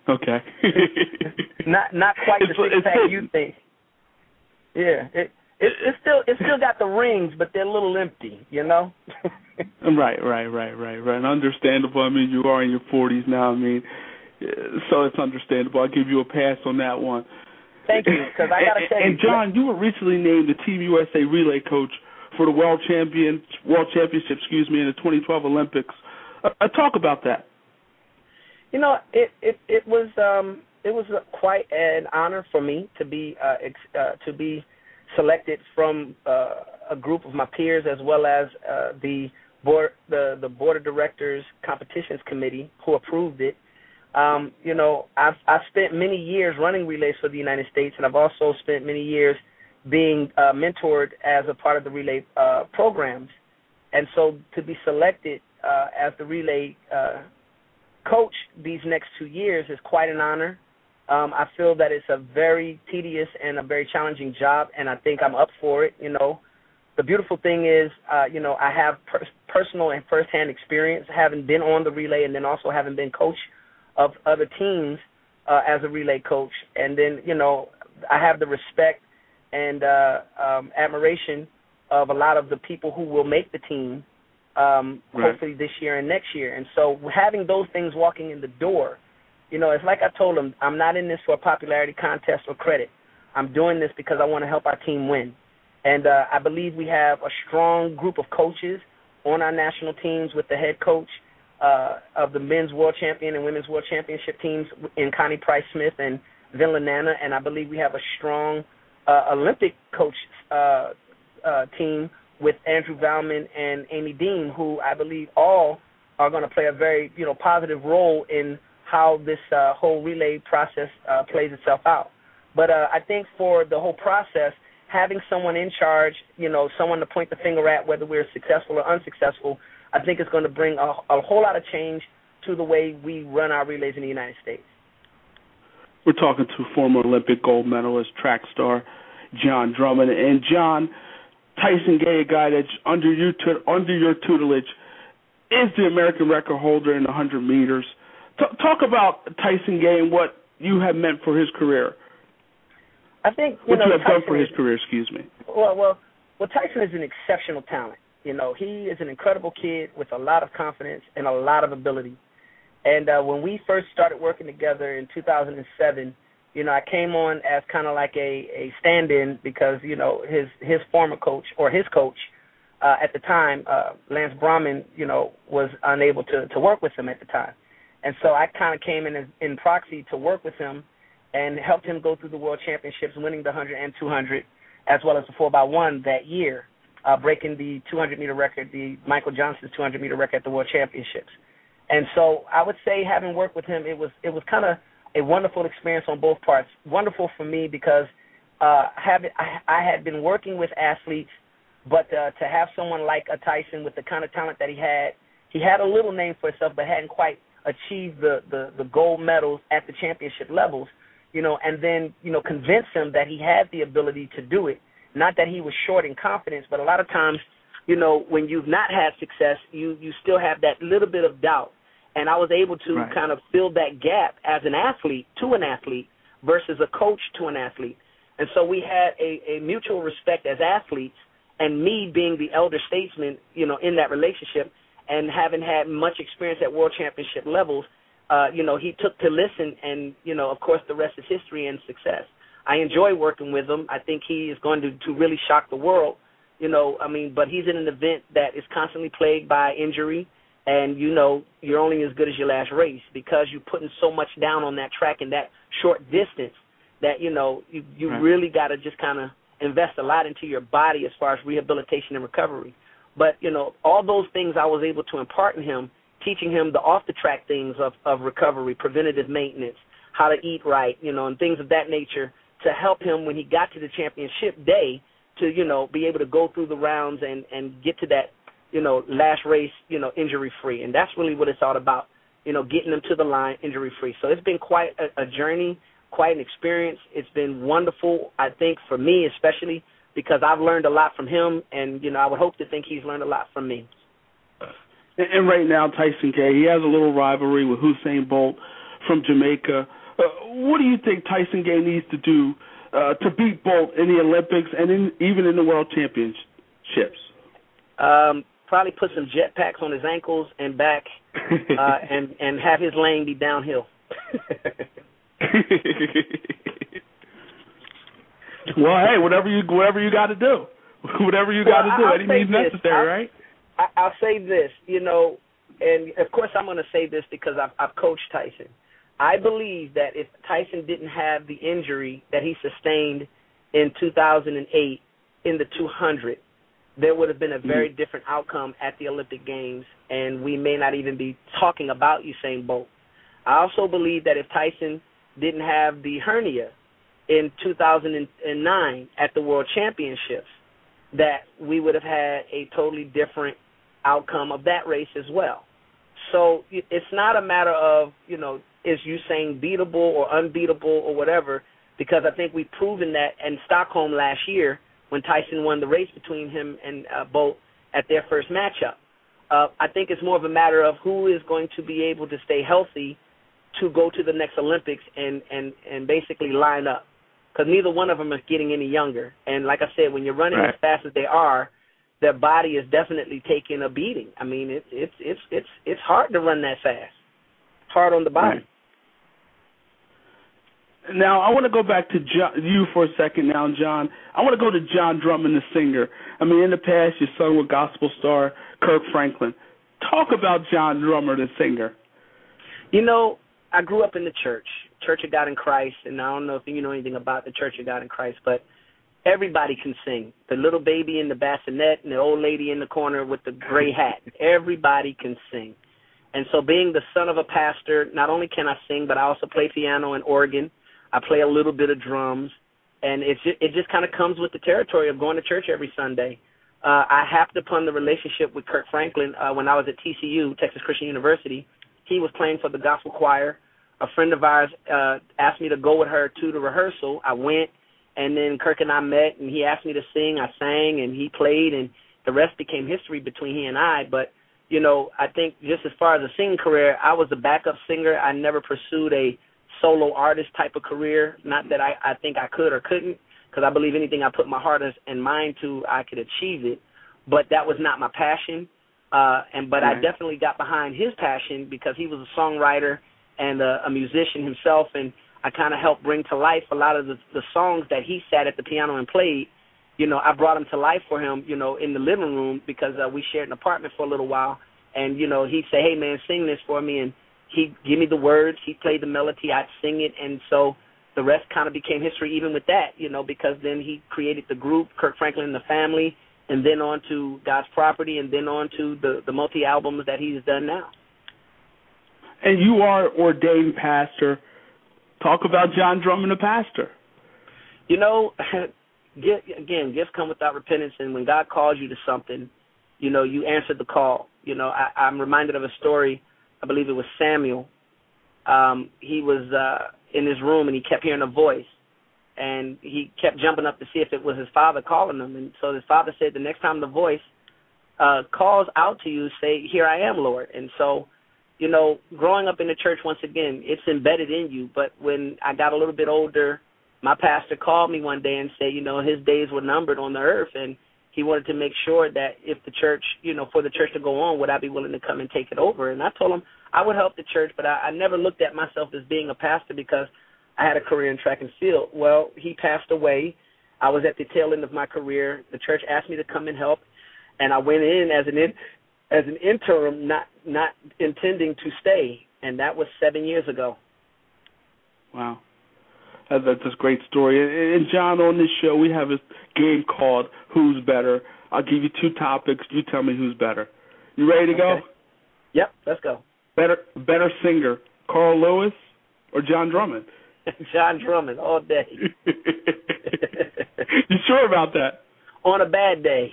not quite the six-pack you think. Yeah, it's still got the rings, but they're a little empty, you know? Right. And understandable. I mean, you are in your 40s now. I mean, so it's understandable. I'll give you a pass on that one. Thank you, because I got to tell you. And, John, you were recently named the Team USA relay coach for the World Championship, in the 2012 Olympics. Talk about that. You know, it was quite an honor for me to be selected from a group of my peers, as well as the board of directors competitions committee who approved it. You know, I've spent many years running relays for the United States, and I've also spent many years being mentored as a part of the relay programs. And so to be selected as the relay coach these next 2 years is quite an honor. I feel that it's a very tedious and a very challenging job, and I think I'm up for it. You know, the beautiful thing is, you know, I have personal and firsthand experience, having been on the relay and then also having been coach of other teams as a relay coach. And then, you know, I have the respect and admiration of a lot of the people who will make the team, hopefully this year and next year. And so having those things walking in the door, you know, it's like I told them, I'm not in this for a popularity contest or credit. I'm doing this because I want to help our team win. And I believe we have a strong group of coaches on our national teams, with the head coach of the men's world champion and women's world championship teams in Connie Price-Smith and Vin Lanana. And I believe we have a strong Olympic coach team with Andrew Valman and Amy Dean, who I believe all are going to play a very, you know, positive role in how this whole relay process plays itself out. But I think for the whole process, having someone in charge, you know, someone to point the finger at whether we're successful or unsuccessful, I think is going to bring a whole lot of change to the way we run our relays in the United States. We're talking to former Olympic gold medalist, track star John Drummond. And, John, Tyson Gay, a guy that's under your tutelage, is the American record holder in the 100 meters. Talk about Tyson Gay and what you have meant for his career. I think what you have Tyson done for his career. Excuse me. Well, Tyson is an exceptional talent. You know, he is an incredible kid with a lot of confidence and a lot of ability. And when we first started working together in 2007, you know, I came on as kind of like a stand-in because, you know, his former coach, or his coach at the time, Lance Brahman, you know, was unable to work with him at the time. And so I kind of came in proxy to work with him and helped him go through the World Championships, winning the 100 and 200, as well as the 4x1 that year, breaking the 200-meter record, the Michael Johnson's 200-meter record at the World Championships. And so I would say, having worked with him, it was kind of a wonderful experience on both parts. Wonderful for me because I had been working with athletes, but to have someone like a Tyson with the kind of talent that he had a little name for himself, but hadn't quite achieved the gold medals at the championship levels, you know, and then, you know, convince him that he had the ability to do it. Not that he was short in confidence, but a lot of times, you know, when you've not had success, you still have that little bit of doubt. And I was able to kind of fill that gap as an athlete to an athlete versus a coach to an athlete. And so we had a mutual respect as athletes, and me being the elder statesman, you know, in that relationship, and having had much experience at world championship levels, you know, he took to listen, and, you know, of course, the rest is history and success. I enjoy working with him. I think he is going to really shock the world, you know, I mean, but he's in an event that is constantly plagued by injury, and, you know, you're only as good as your last race because you're putting so much down on that track in that short distance that, you know, you really got to just kind of invest a lot into your body as far as rehabilitation and recovery. But, you know, all those things I was able to impart in him, teaching him the off-the-track things of recovery, preventative maintenance, how to eat right, you know, and things of that nature to help him when he got to the championship day to, you know, be able to go through the rounds and get to that, you know, last race, you know, injury-free. And that's really what it's all about, you know, getting them to the line injury-free. So it's been quite a journey, quite an experience. It's been wonderful, I think, for me especially, because I've learned a lot from him, and, you know, I would hope to think he's learned a lot from me. And right now, Tyson Gay, he has a little rivalry with Usain Bolt from Jamaica. What do you think Tyson Gay needs to do to beat Bolt in the Olympics and even in the World Championships? Probably put some jetpacks on his ankles and back, and have his lane be downhill. Well, hey, whatever you got to do, it means necessary, right? I'll say this, you know, and of course I'm going to say this because I've coached Tyson. I believe that if Tyson didn't have the injury that he sustained in 2008 in the 200, there would have been a very different outcome at the Olympic Games, and we may not even be talking about Usain Bolt. I also believe that if Tyson didn't have the hernia in 2009 at the World Championships, that we would have had a totally different outcome of that race as well. So it's not a matter of, you know, is Usain beatable or unbeatable or whatever, because I think we've proven that in Stockholm last year when Tyson won the race between him and Bolt at their first matchup. I think it's more of a matter of who is going to be able to stay healthy to go to the next Olympics and basically line up, because neither one of them is getting any younger. And like I said, when you're running as fast as they are, their body is definitely taking a beating. I mean, it's hard to run that fast. Hard on the body. Right. Now, I want to go back to you for a second now, John. I want to go to John Drummond, the singer. I mean, in the past, you sung with gospel star Kirk Franklin. Talk about John Drummond, the singer. You know, I grew up in the Church of God in Christ, and I don't know if you know anything about the Church of God in Christ, but everybody can sing. The little baby in the bassinet and the old lady in the corner with the gray hat. Everybody can sing. And so being the son of a pastor, not only can I sing, but I also play piano and organ. I play a little bit of drums, and it just kind of comes with the territory of going to church every Sunday. I happened upon the relationship with Kirk Franklin when I was at TCU, Texas Christian University. He was playing for the gospel choir. A friend of ours asked me to go with her to the rehearsal. I went, and then Kirk and I met, and he asked me to sing. I sang, and he played, and the rest became history between he and I. But, you know, I think just as far as a singing career, I was a backup singer. I never pursued a solo artist type of career. Not that I think I could or couldn't, because I believe anything I put my heart and mind to, I could achieve it. But that was not my passion. But I definitely got behind his passion because he was a songwriter and a musician himself, and I kind of helped bring to life a lot of the songs that he sat at the piano and played. You know, I brought them to life for him, you know, in the living room because we shared an apartment for a little while. And, you know, he'd say, hey, man, sing this for me. And he'd give me the words. He'd play the melody. I'd sing it. And so the rest kind of became history even with that, you know, because then he created the group, Kirk Franklin and the Family, and then on to God's Property, and then on to the multi-albums that he's done now. And you are ordained pastor. Talk about John Drummond, the pastor. You know, gifts come without repentance, and when God calls you to something, you know, you answer the call. You know, I'm reminded of a story. I believe it was Samuel. He was in his room, and he kept hearing a voice, and he kept jumping up to see if it was his father calling him. And so his father said, the next time the voice calls out to you, say, here I am, Lord. And so, you know, growing up in the church, once again, it's embedded in you. But when I got a little bit older, my pastor called me one day and said, you know, his days were numbered on the earth, and he wanted to make sure that if the church, you know, for the church to go on, would I be willing to come and take it over? And I told him I would help the church, but I never looked at myself as being a pastor because I had a career in track and field. Well, he passed away. I was at the tail end of my career. The church asked me to come and help, and I went in as an interim, not intending to stay, and that was 7 years ago. Wow. That's a great story. And, John, on this show, we have a game called Who's Better. I'll give you two topics. You tell me who's better. You ready to go? Yep, let's go. Better singer, Carl Lewis or John Drummond? John Drummond, all day. You sure about that? On a bad day.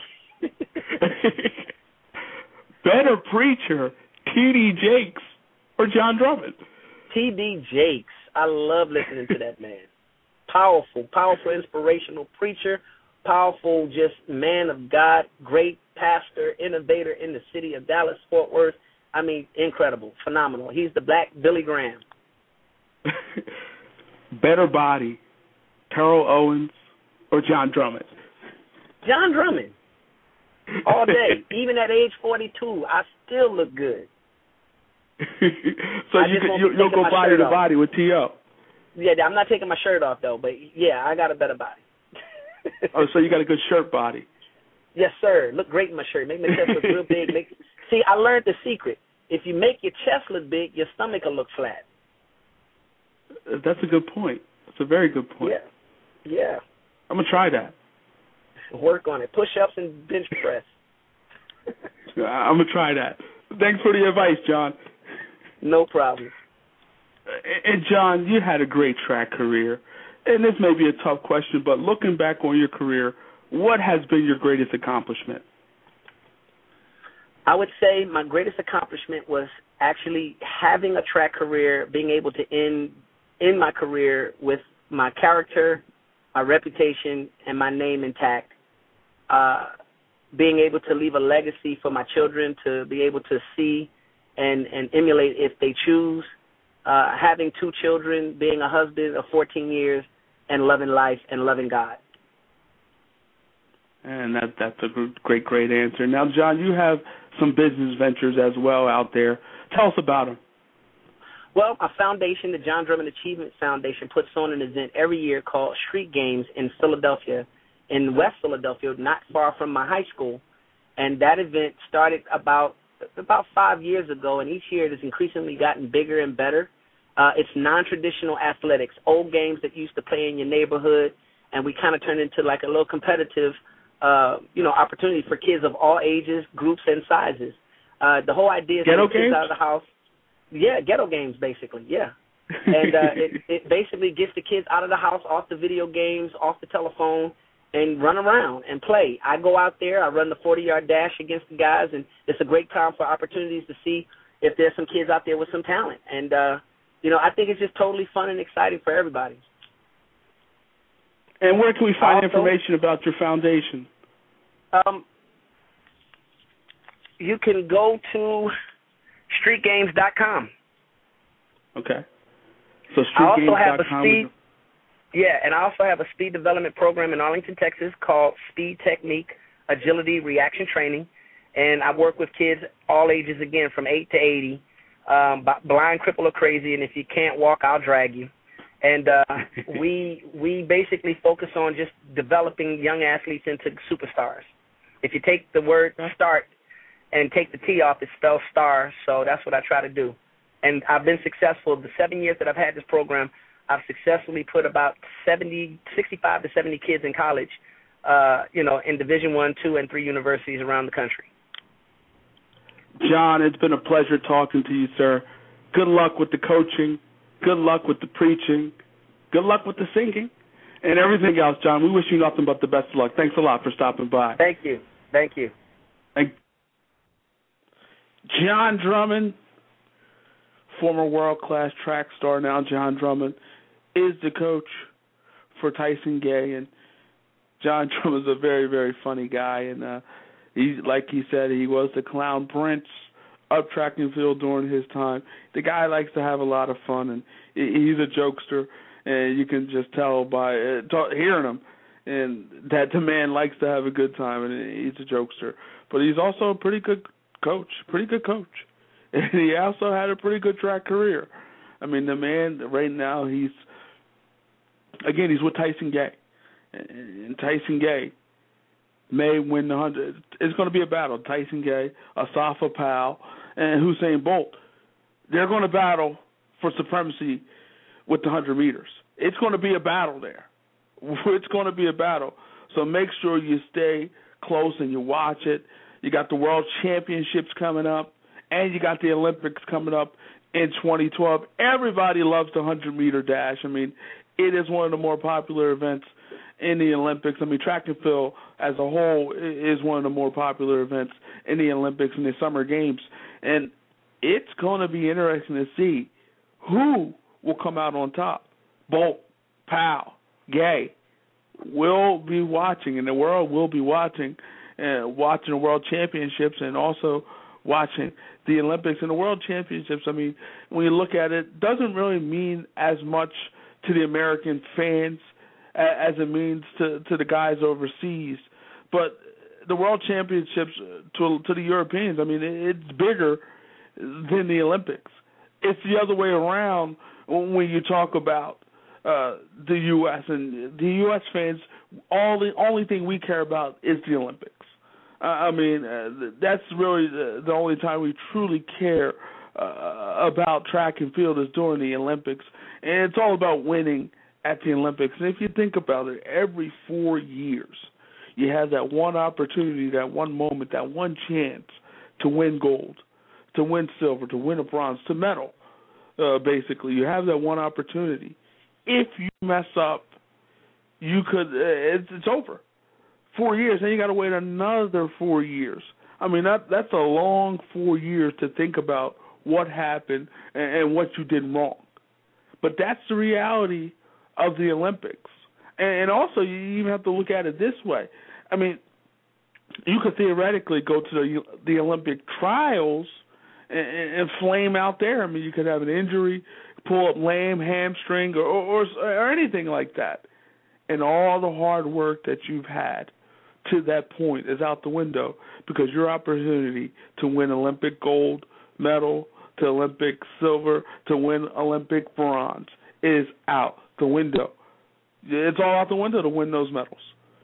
Better preacher, T.D. Jakes or John Drummond? T.D. Jakes. I love listening to that man. Powerful, inspirational preacher powerful, just man of God, great pastor, innovator in the city of Dallas, Fort Worth. I mean, incredible, phenomenal. He's the Black Billy Graham. Better body, Terrell Owens or John Drummond? John Drummond. All day. Even at age 42, I still look good. So you'll go body to body with T.O. Yeah, I'm not taking my shirt off, though. But, yeah, I got a better body. Oh, so you got a good shirt body. Yes, sir. Look great in my shirt. Make my chest look real big. See, I learned the secret. If you make your chest look big, your stomach will look flat. That's a good point. That's a very good point. Yeah. I'm going to try that. Work on it. Push-ups and bench press. I'm going to try that. Thanks for the advice, John. No problem. And, John, you had a great track career. And this may be a tough question, but looking back on your career, what has been your greatest accomplishment? I would say my greatest accomplishment was actually having a track career, being able to end my career with my character, my reputation, and my name intact. Being able to leave a legacy for my children to be able to see and emulate if they choose. Having 2 children, being a husband of 14 years, and loving life and loving God. And that's a great answer. Now, John, you have some business ventures as well out there. Tell us about them. Well, our foundation, the John Drummond Achievement Foundation, puts on an event every year called Street Games in Philadelphia, in West Philadelphia, not far from my high school. And that event started about 5 years ago, and each year it has increasingly gotten bigger and better. It's non-traditional athletics, old games that you used to play in your neighborhood, and we kind of turned into like a little competitive, opportunity for kids of all ages, groups, and sizes. The whole idea is to get kids out of the house. Yeah, ghetto games, basically, yeah. And it basically gets the kids out of the house, off the video games, off the telephone, and run around and play. I go out there, I run the 40-yard dash against the guys, and it's a great time for opportunities to see if there's some kids out there with some talent. And, I think it's just totally fun and exciting for everybody. And where can we find information about your foundation? You can go to streetgames.com. Okay. So streetgames.com. And I also have a speed development program in Arlington, Texas called Speed Technique Agility Reaction Training. And I work with kids all ages, again, from 8 to 80, blind, crippled, or crazy. And if you can't walk, I'll drag you. And we basically focus on just developing young athletes into superstars. If you take the word start and take the T off, it spells star. So that's what I try to do. And I've been successful. The 7 years that I've had this program, I've successfully put about 65 to 70 kids in college, in Division I, II, and III universities around the country. John, it's been a pleasure talking to you, sir. Good luck with the coaching. Good luck with the preaching. Good luck with the singing and everything else, John. We wish you nothing but the best of luck. Thanks a lot for stopping by. Thank you. John Drummond, former world-class track star, now John Drummond, is the coach for Tyson Gay. And John Drummond's a very, very funny guy. And like he said, he was the clown prince of track and field during his time. The guy likes to have a lot of fun, and he's a jokester, and you can just tell by hearing him and that the man likes to have a good time, and he's a jokester. But he's also a pretty good coach. And he also had a pretty good track career. I mean, the man right now, he's with Tyson Gay. And Tyson Gay may win the 100. It's going to be a battle. Tyson Gay, Asafa Powell, and Usain Bolt. They're going to battle for supremacy with the 100 meters. It's going to be a battle there. It's going to be a battle. So make sure you stay close and you watch it. You got the World Championships coming up, and you got the Olympics coming up in 2012. Everybody loves the 100-meter dash. I mean, it is one of the more popular events in the Olympics. I mean, track and field as a whole is one of the more popular events in the Olympics and the Summer Games. And it's going to be interesting to see who will come out on top. Bolt, Powell, Gay. will be watching, and the world will be watching the World Championships and also watching the Olympics. And the World Championships, I mean, when you look at it, doesn't really mean as much to the American fans as it means to the guys overseas. But the World Championships to the Europeans, I mean, it's bigger than the Olympics. It's the other way around when you talk about the U.S. and the U.S. fans. The only thing we care about is the Olympics. I mean, that's really the only time we truly care about track and field is during the Olympics, and it's all about winning at the Olympics. And if you think about it, every 4 years you have that one opportunity, that one moment, that one chance to win gold, to win silver, to win a bronze, to medal. Basically, you have that one opportunity. If you mess up, you could. It's over. 4 years, then you got to wait another 4 years. I mean, that's a long 4 years to think about what happened and what you did wrong. But that's the reality of the Olympics. And also, you even have to look at it this way. I mean, you could theoretically go to the Olympic trials and flame out there. I mean, you could have an injury, pull up lame, hamstring, or anything like that. And all the hard work that you've had to that point is out the window because your opportunity to win Olympic gold medal, to Olympic silver, to win Olympic bronze is out the window. It's all out the window to win those medals.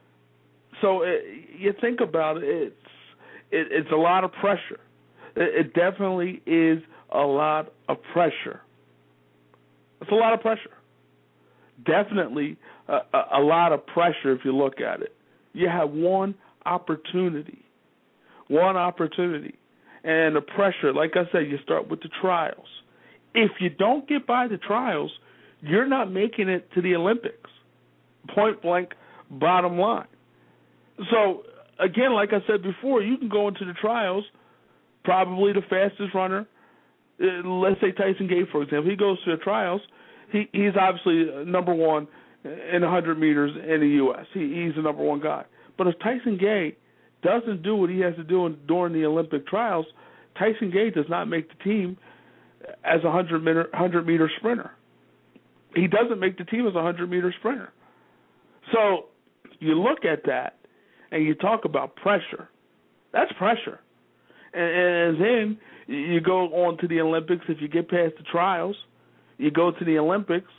So you think about it, it's a lot of pressure. It definitely is a lot of pressure. It's a lot of pressure. Definitely a lot of pressure if you look at it. You have one opportunity. And the pressure, like I said, you start with the trials. If you don't get by the trials, you're not making it to the Olympics. Point blank, bottom line. So, again, like I said before, you can go into the trials, probably the fastest runner. Let's say Tyson Gay, for example. He goes to the trials. He's obviously number one in 100 meters in the U.S. He's the number one guy. But if Tyson Gay doesn't do what he has to do during the Olympic trials, Tyson Gay does not make the team as a 100-meter sprinter. He doesn't make the team as a 100-meter sprinter. So you look at that and you talk about pressure. That's pressure. And then you go on to the Olympics. If you get past the trials, you go to the Olympics,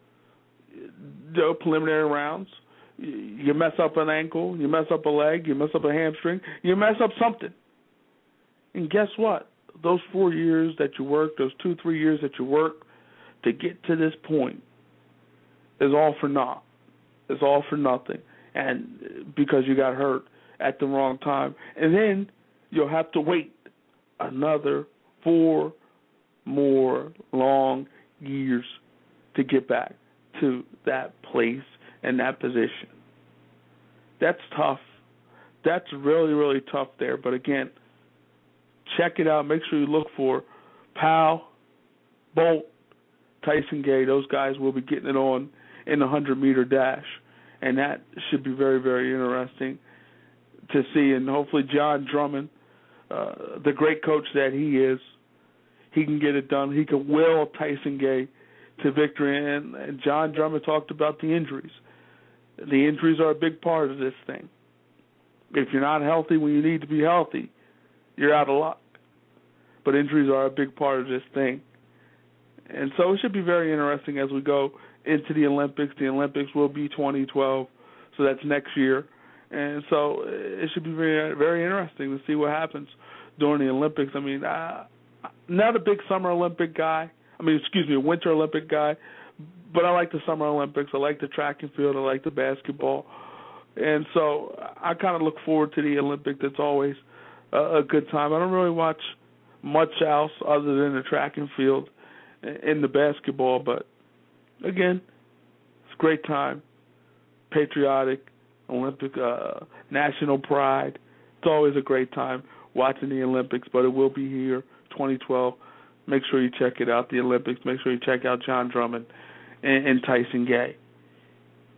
the preliminary rounds, you mess up an ankle, you mess up a leg, you mess up a hamstring, you mess up something. And guess what? Those 4 years that you work, those 2-3 years that you work to get to this point is all for naught. It's all for nothing. And because you got hurt at the wrong time. And then you'll have to wait another 4 more long years to get back to that place and that position. That's tough. That's really, really tough there. But again, check it out. Make sure you look for Powell, Bolt, Tyson Gay. Those guys will be getting it on in the 100-meter dash. And that should be very, very interesting to see. And hopefully John Drummond, the great coach that he is, he can get it done. He can will Tyson Gay to victory. And John Drummond talked about the injuries. The injuries are a big part of this thing. If you're not healthy when you need to be healthy, you're out of luck. But injuries are a big part of this thing. And so it should be very interesting as we go into the Olympics. The Olympics will be 2012, so that's next year. And so it should be very, very interesting to see what happens during the Olympics. I mean, not a big summer Olympic guy. A winter Olympic guy. But I like the Summer Olympics. I like the track and field. I like the basketball. And so I kind of look forward to the Olympics. It's always a good time. I don't really watch much else other than the track and field and the basketball. But, again, it's a great time. Patriotic, Olympic, national pride. It's always a great time watching the Olympics, but it will be here, 2012. Make sure you check it out, the Olympics. Make sure you check out John Drummond and Tyson Gay.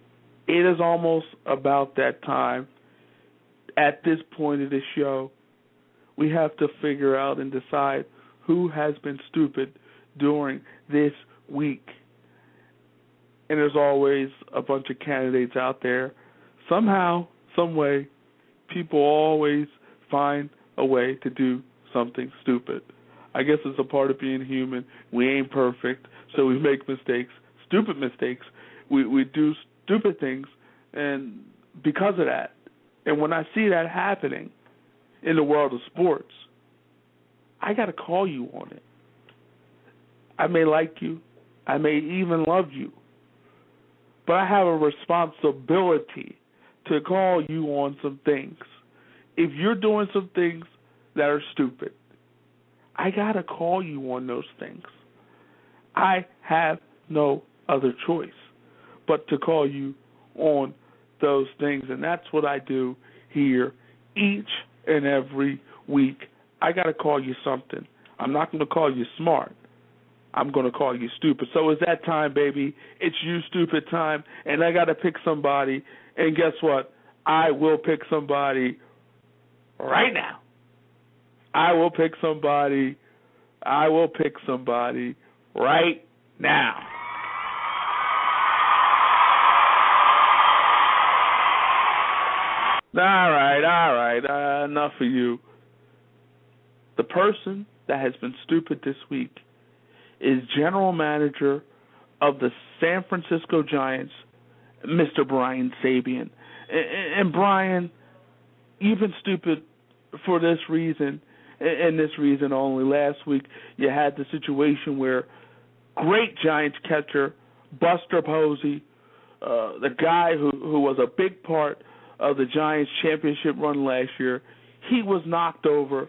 it is almost about that time. At this point of the show, we have to figure out and decide who has been stupid during this week. And there's always a bunch of candidates out there. Somehow, some way, people always find a way to do something stupid. I guess it's a part of being human. We ain't perfect, so we make mistakes, stupid mistakes. We do stupid things, and because of that, and when I see that happening in the world of sports, I got to call you on it. I may like you. I may even love you. But I have a responsibility to call you on some things. If you're doing some things that are stupid, I got to call you on those things. I have no other choice but to call you on those things, and that's what I do here each and every week. I got to call you something. I'm not going to call you smart. I'm going to call you stupid. So it's that time, baby. It's you stupid time, and I got to pick somebody, and guess what? I will pick somebody right now. I will pick somebody right now. All right. Enough of you. The person that has been stupid this week is general manager of the San Francisco Giants, Mr. Brian Sabean. And Brian, you've been stupid for this reason, and this reason only. Last week you had the situation where great Giants catcher Buster Posey, the guy who was a big part of the Giants' championship run last year, he was knocked over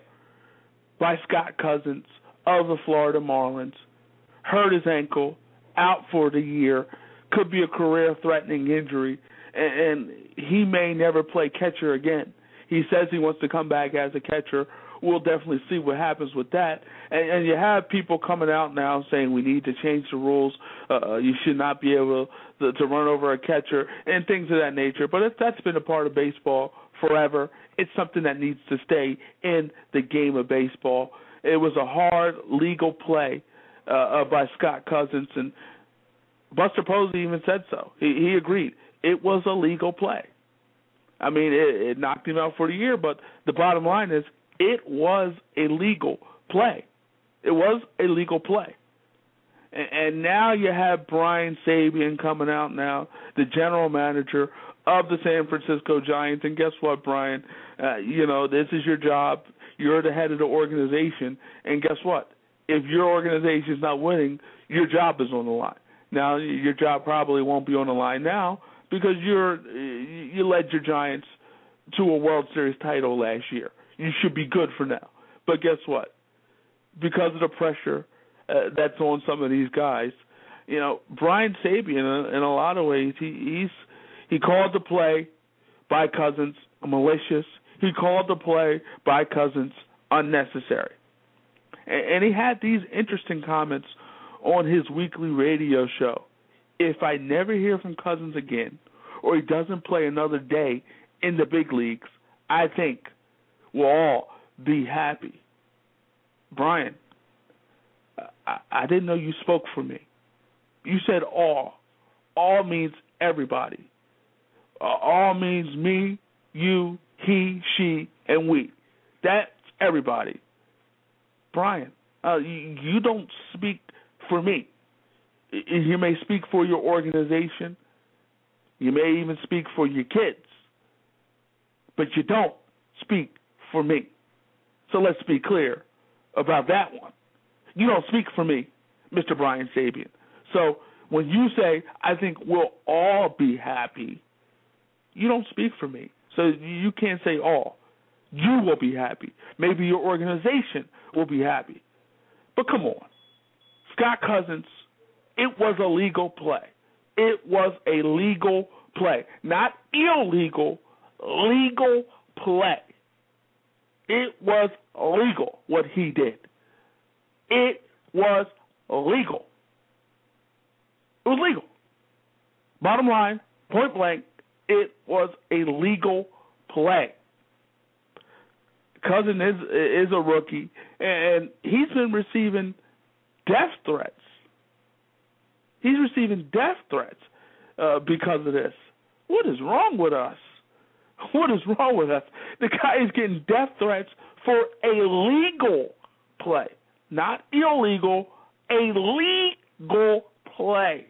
by Scott Cousins of the Florida Marlins, hurt his ankle, out for the year, could be a career-threatening injury, and he may never play catcher again. He says he wants to come back as a catcher. We'll definitely see what happens with that. And you have people coming out now saying we need to change the rules. You should not be able to run over a catcher and things of that nature. But that's been a part of baseball forever. It's something that needs to stay in the game of baseball. It was a hard legal play by Scott Cousins, and Buster Posey even said so. He agreed. It was a legal play. I mean, it knocked him out for the year, but the bottom line is it was a legal play. It was a legal play. And now you have Brian Sabean coming out now, the general manager of the San Francisco Giants. And guess what, Brian? This is your job. You're the head of the organization. And guess what? If your organization is not winning, your job is on the line. Now, your job probably won't be on the line now because you led your Giants to a World Series title last year. You should be good for now. But guess what? Because of the pressure that's on some of these guys, Brian Sabean, in a lot of ways, he called the play by Cousins malicious. He called the play by Cousins unnecessary. And he had these interesting comments on his weekly radio show. If I never hear from Cousins again, or he doesn't play another day in the big leagues, I think we'll all be happy. Brian, I didn't know you spoke for me. You said all. All means everybody. All means me, you, he, she, and we. That's everybody. Brian, you don't speak for me. You may speak for your organization. You may even speak for your kids. But you don't speak for me. So let's be clear about that one. You don't speak for me, Mr. Brian Sabean. So when you say, I think we'll all be happy, you don't speak for me. So you can't say all. You will be happy. Maybe your organization will be happy. But come on. Scott Cousins, it was a legal play. It was a legal play. Not illegal, legal play. It was legal what he did. It was legal. It was legal. Bottom line, Point blank, it was a legal play. Cousin is a rookie, and he's been receiving death threats. He's receiving death threats because of this. What is wrong with us? What is wrong with us? The guy is getting death threats for a legal play, not illegal, a legal play.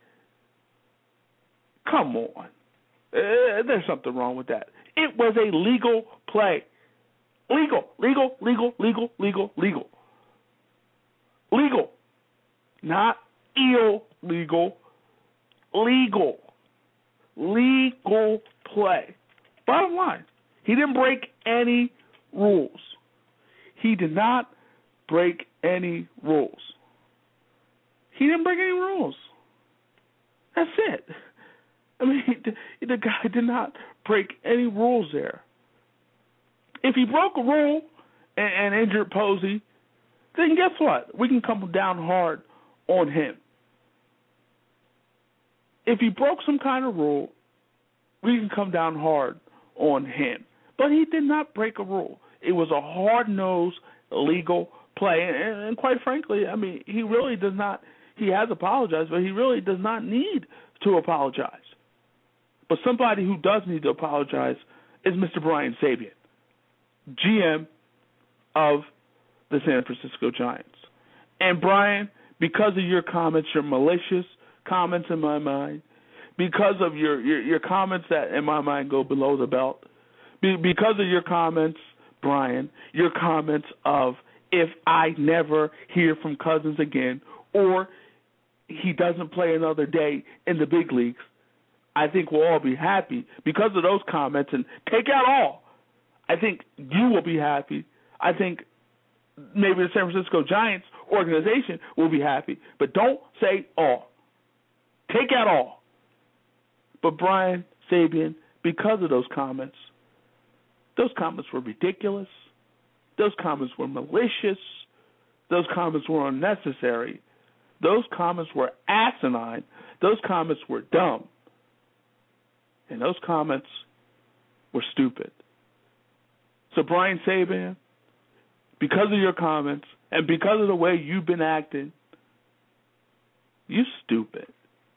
Come on. There's something wrong with that. It was a legal play. Legal. Legal. Not illegal. Legal. Legal play. Bottom line, he didn't break any rules. He did not break any rules. He didn't break any rules. That's it. I mean, the guy did not break any rules there. If he broke a rule and injured Posey, then guess what? We can come down hard on him. If he broke some kind of rule, we can come down hard on him. But he did not break a rule. It was a hard-nosed, legal play. And quite frankly, I mean, he really does not, he has apologized, but he really does not need to apologize. But somebody who does need to apologize is Mr. Brian Sabean, GM of the San Francisco Giants. And Brian, because of your comments, your malicious comments in my mind, because of your comments that in my mind go below the belt, because of your comments, Brian, your comments of if I never hear from Cousins again or he doesn't play another day in the big leagues, I think we'll all be happy because of those comments. And take out all. I think you will be happy. I think maybe the San Francisco Giants organization will be happy. But don't say all. Take out all. But Brian Sabean, because of those comments were ridiculous. Those comments were malicious. Those comments were unnecessary. Those comments were asinine. Those comments were dumb. And those comments were stupid. So Brian Sabean, because of your comments and because of the way you've been acting, you stupid.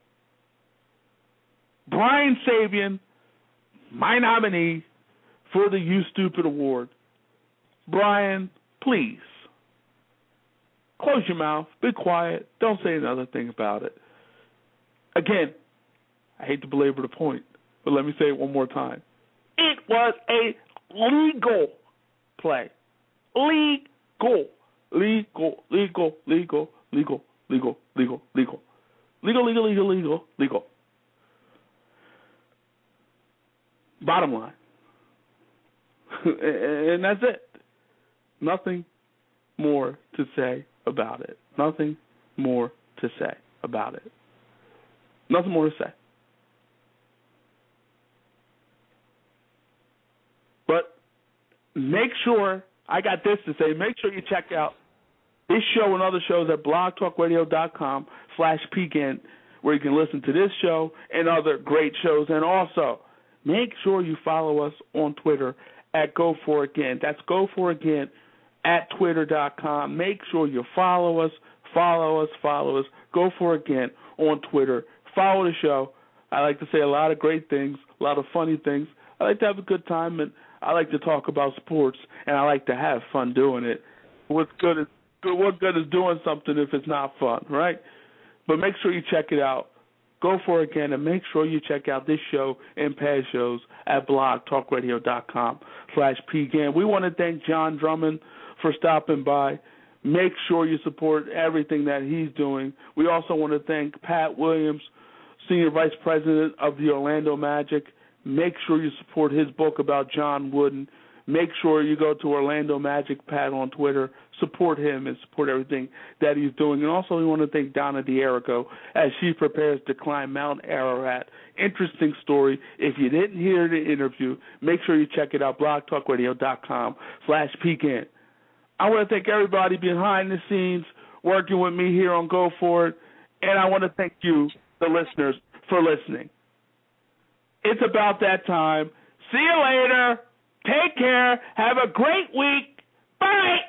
Brian Sabean, my nominee for the You Stupid Award. Brian, please, close your mouth, be quiet, don't say another thing about it. Again, I hate to belabor the point, but let me say it one more time. It was a legal play. Legal. Bottom line. And that's it. Nothing more to say about it. Nothing more to say about it. Nothing more to say. But make sure, I got this to say, make sure you check out this show and other shows at blogtalkradio.com/PGant, where you can listen to this show and other great shows. And also, make sure you follow us on Twitter at Go4Again. That's Go4Again at Twitter.com. Make sure you follow us. Go4Again on Twitter. Follow the show. I like to say a lot of great things, a lot of funny things. I like to have a good time, and I like to talk about sports, and I like to have fun doing it. What good is doing something if it's not fun, right? But make sure you check it out. Go for it again, and make sure you check out this show and past shows at blogtalkradio.com/PGant. We want to thank John Drummond for stopping by. Make sure you support everything that he's doing. We also want to thank Pat Williams, Senior Vice President of the Orlando Magic. Make sure you support his book about John Wooden. Make sure you go to Orlando Magic Pat on Twitter. Support him and support everything that he's doing. And also we want to thank Donna D'Erico as she prepares to climb Mount Ararat. Interesting story. If you didn't hear the interview, make sure you check it out, blogtalkradio.com/PGant. I want to thank everybody behind the scenes working with me here on Go For It. And I want to thank you, the listeners, for listening. it's about that time. See you later. Take care. Have a great week. Bye.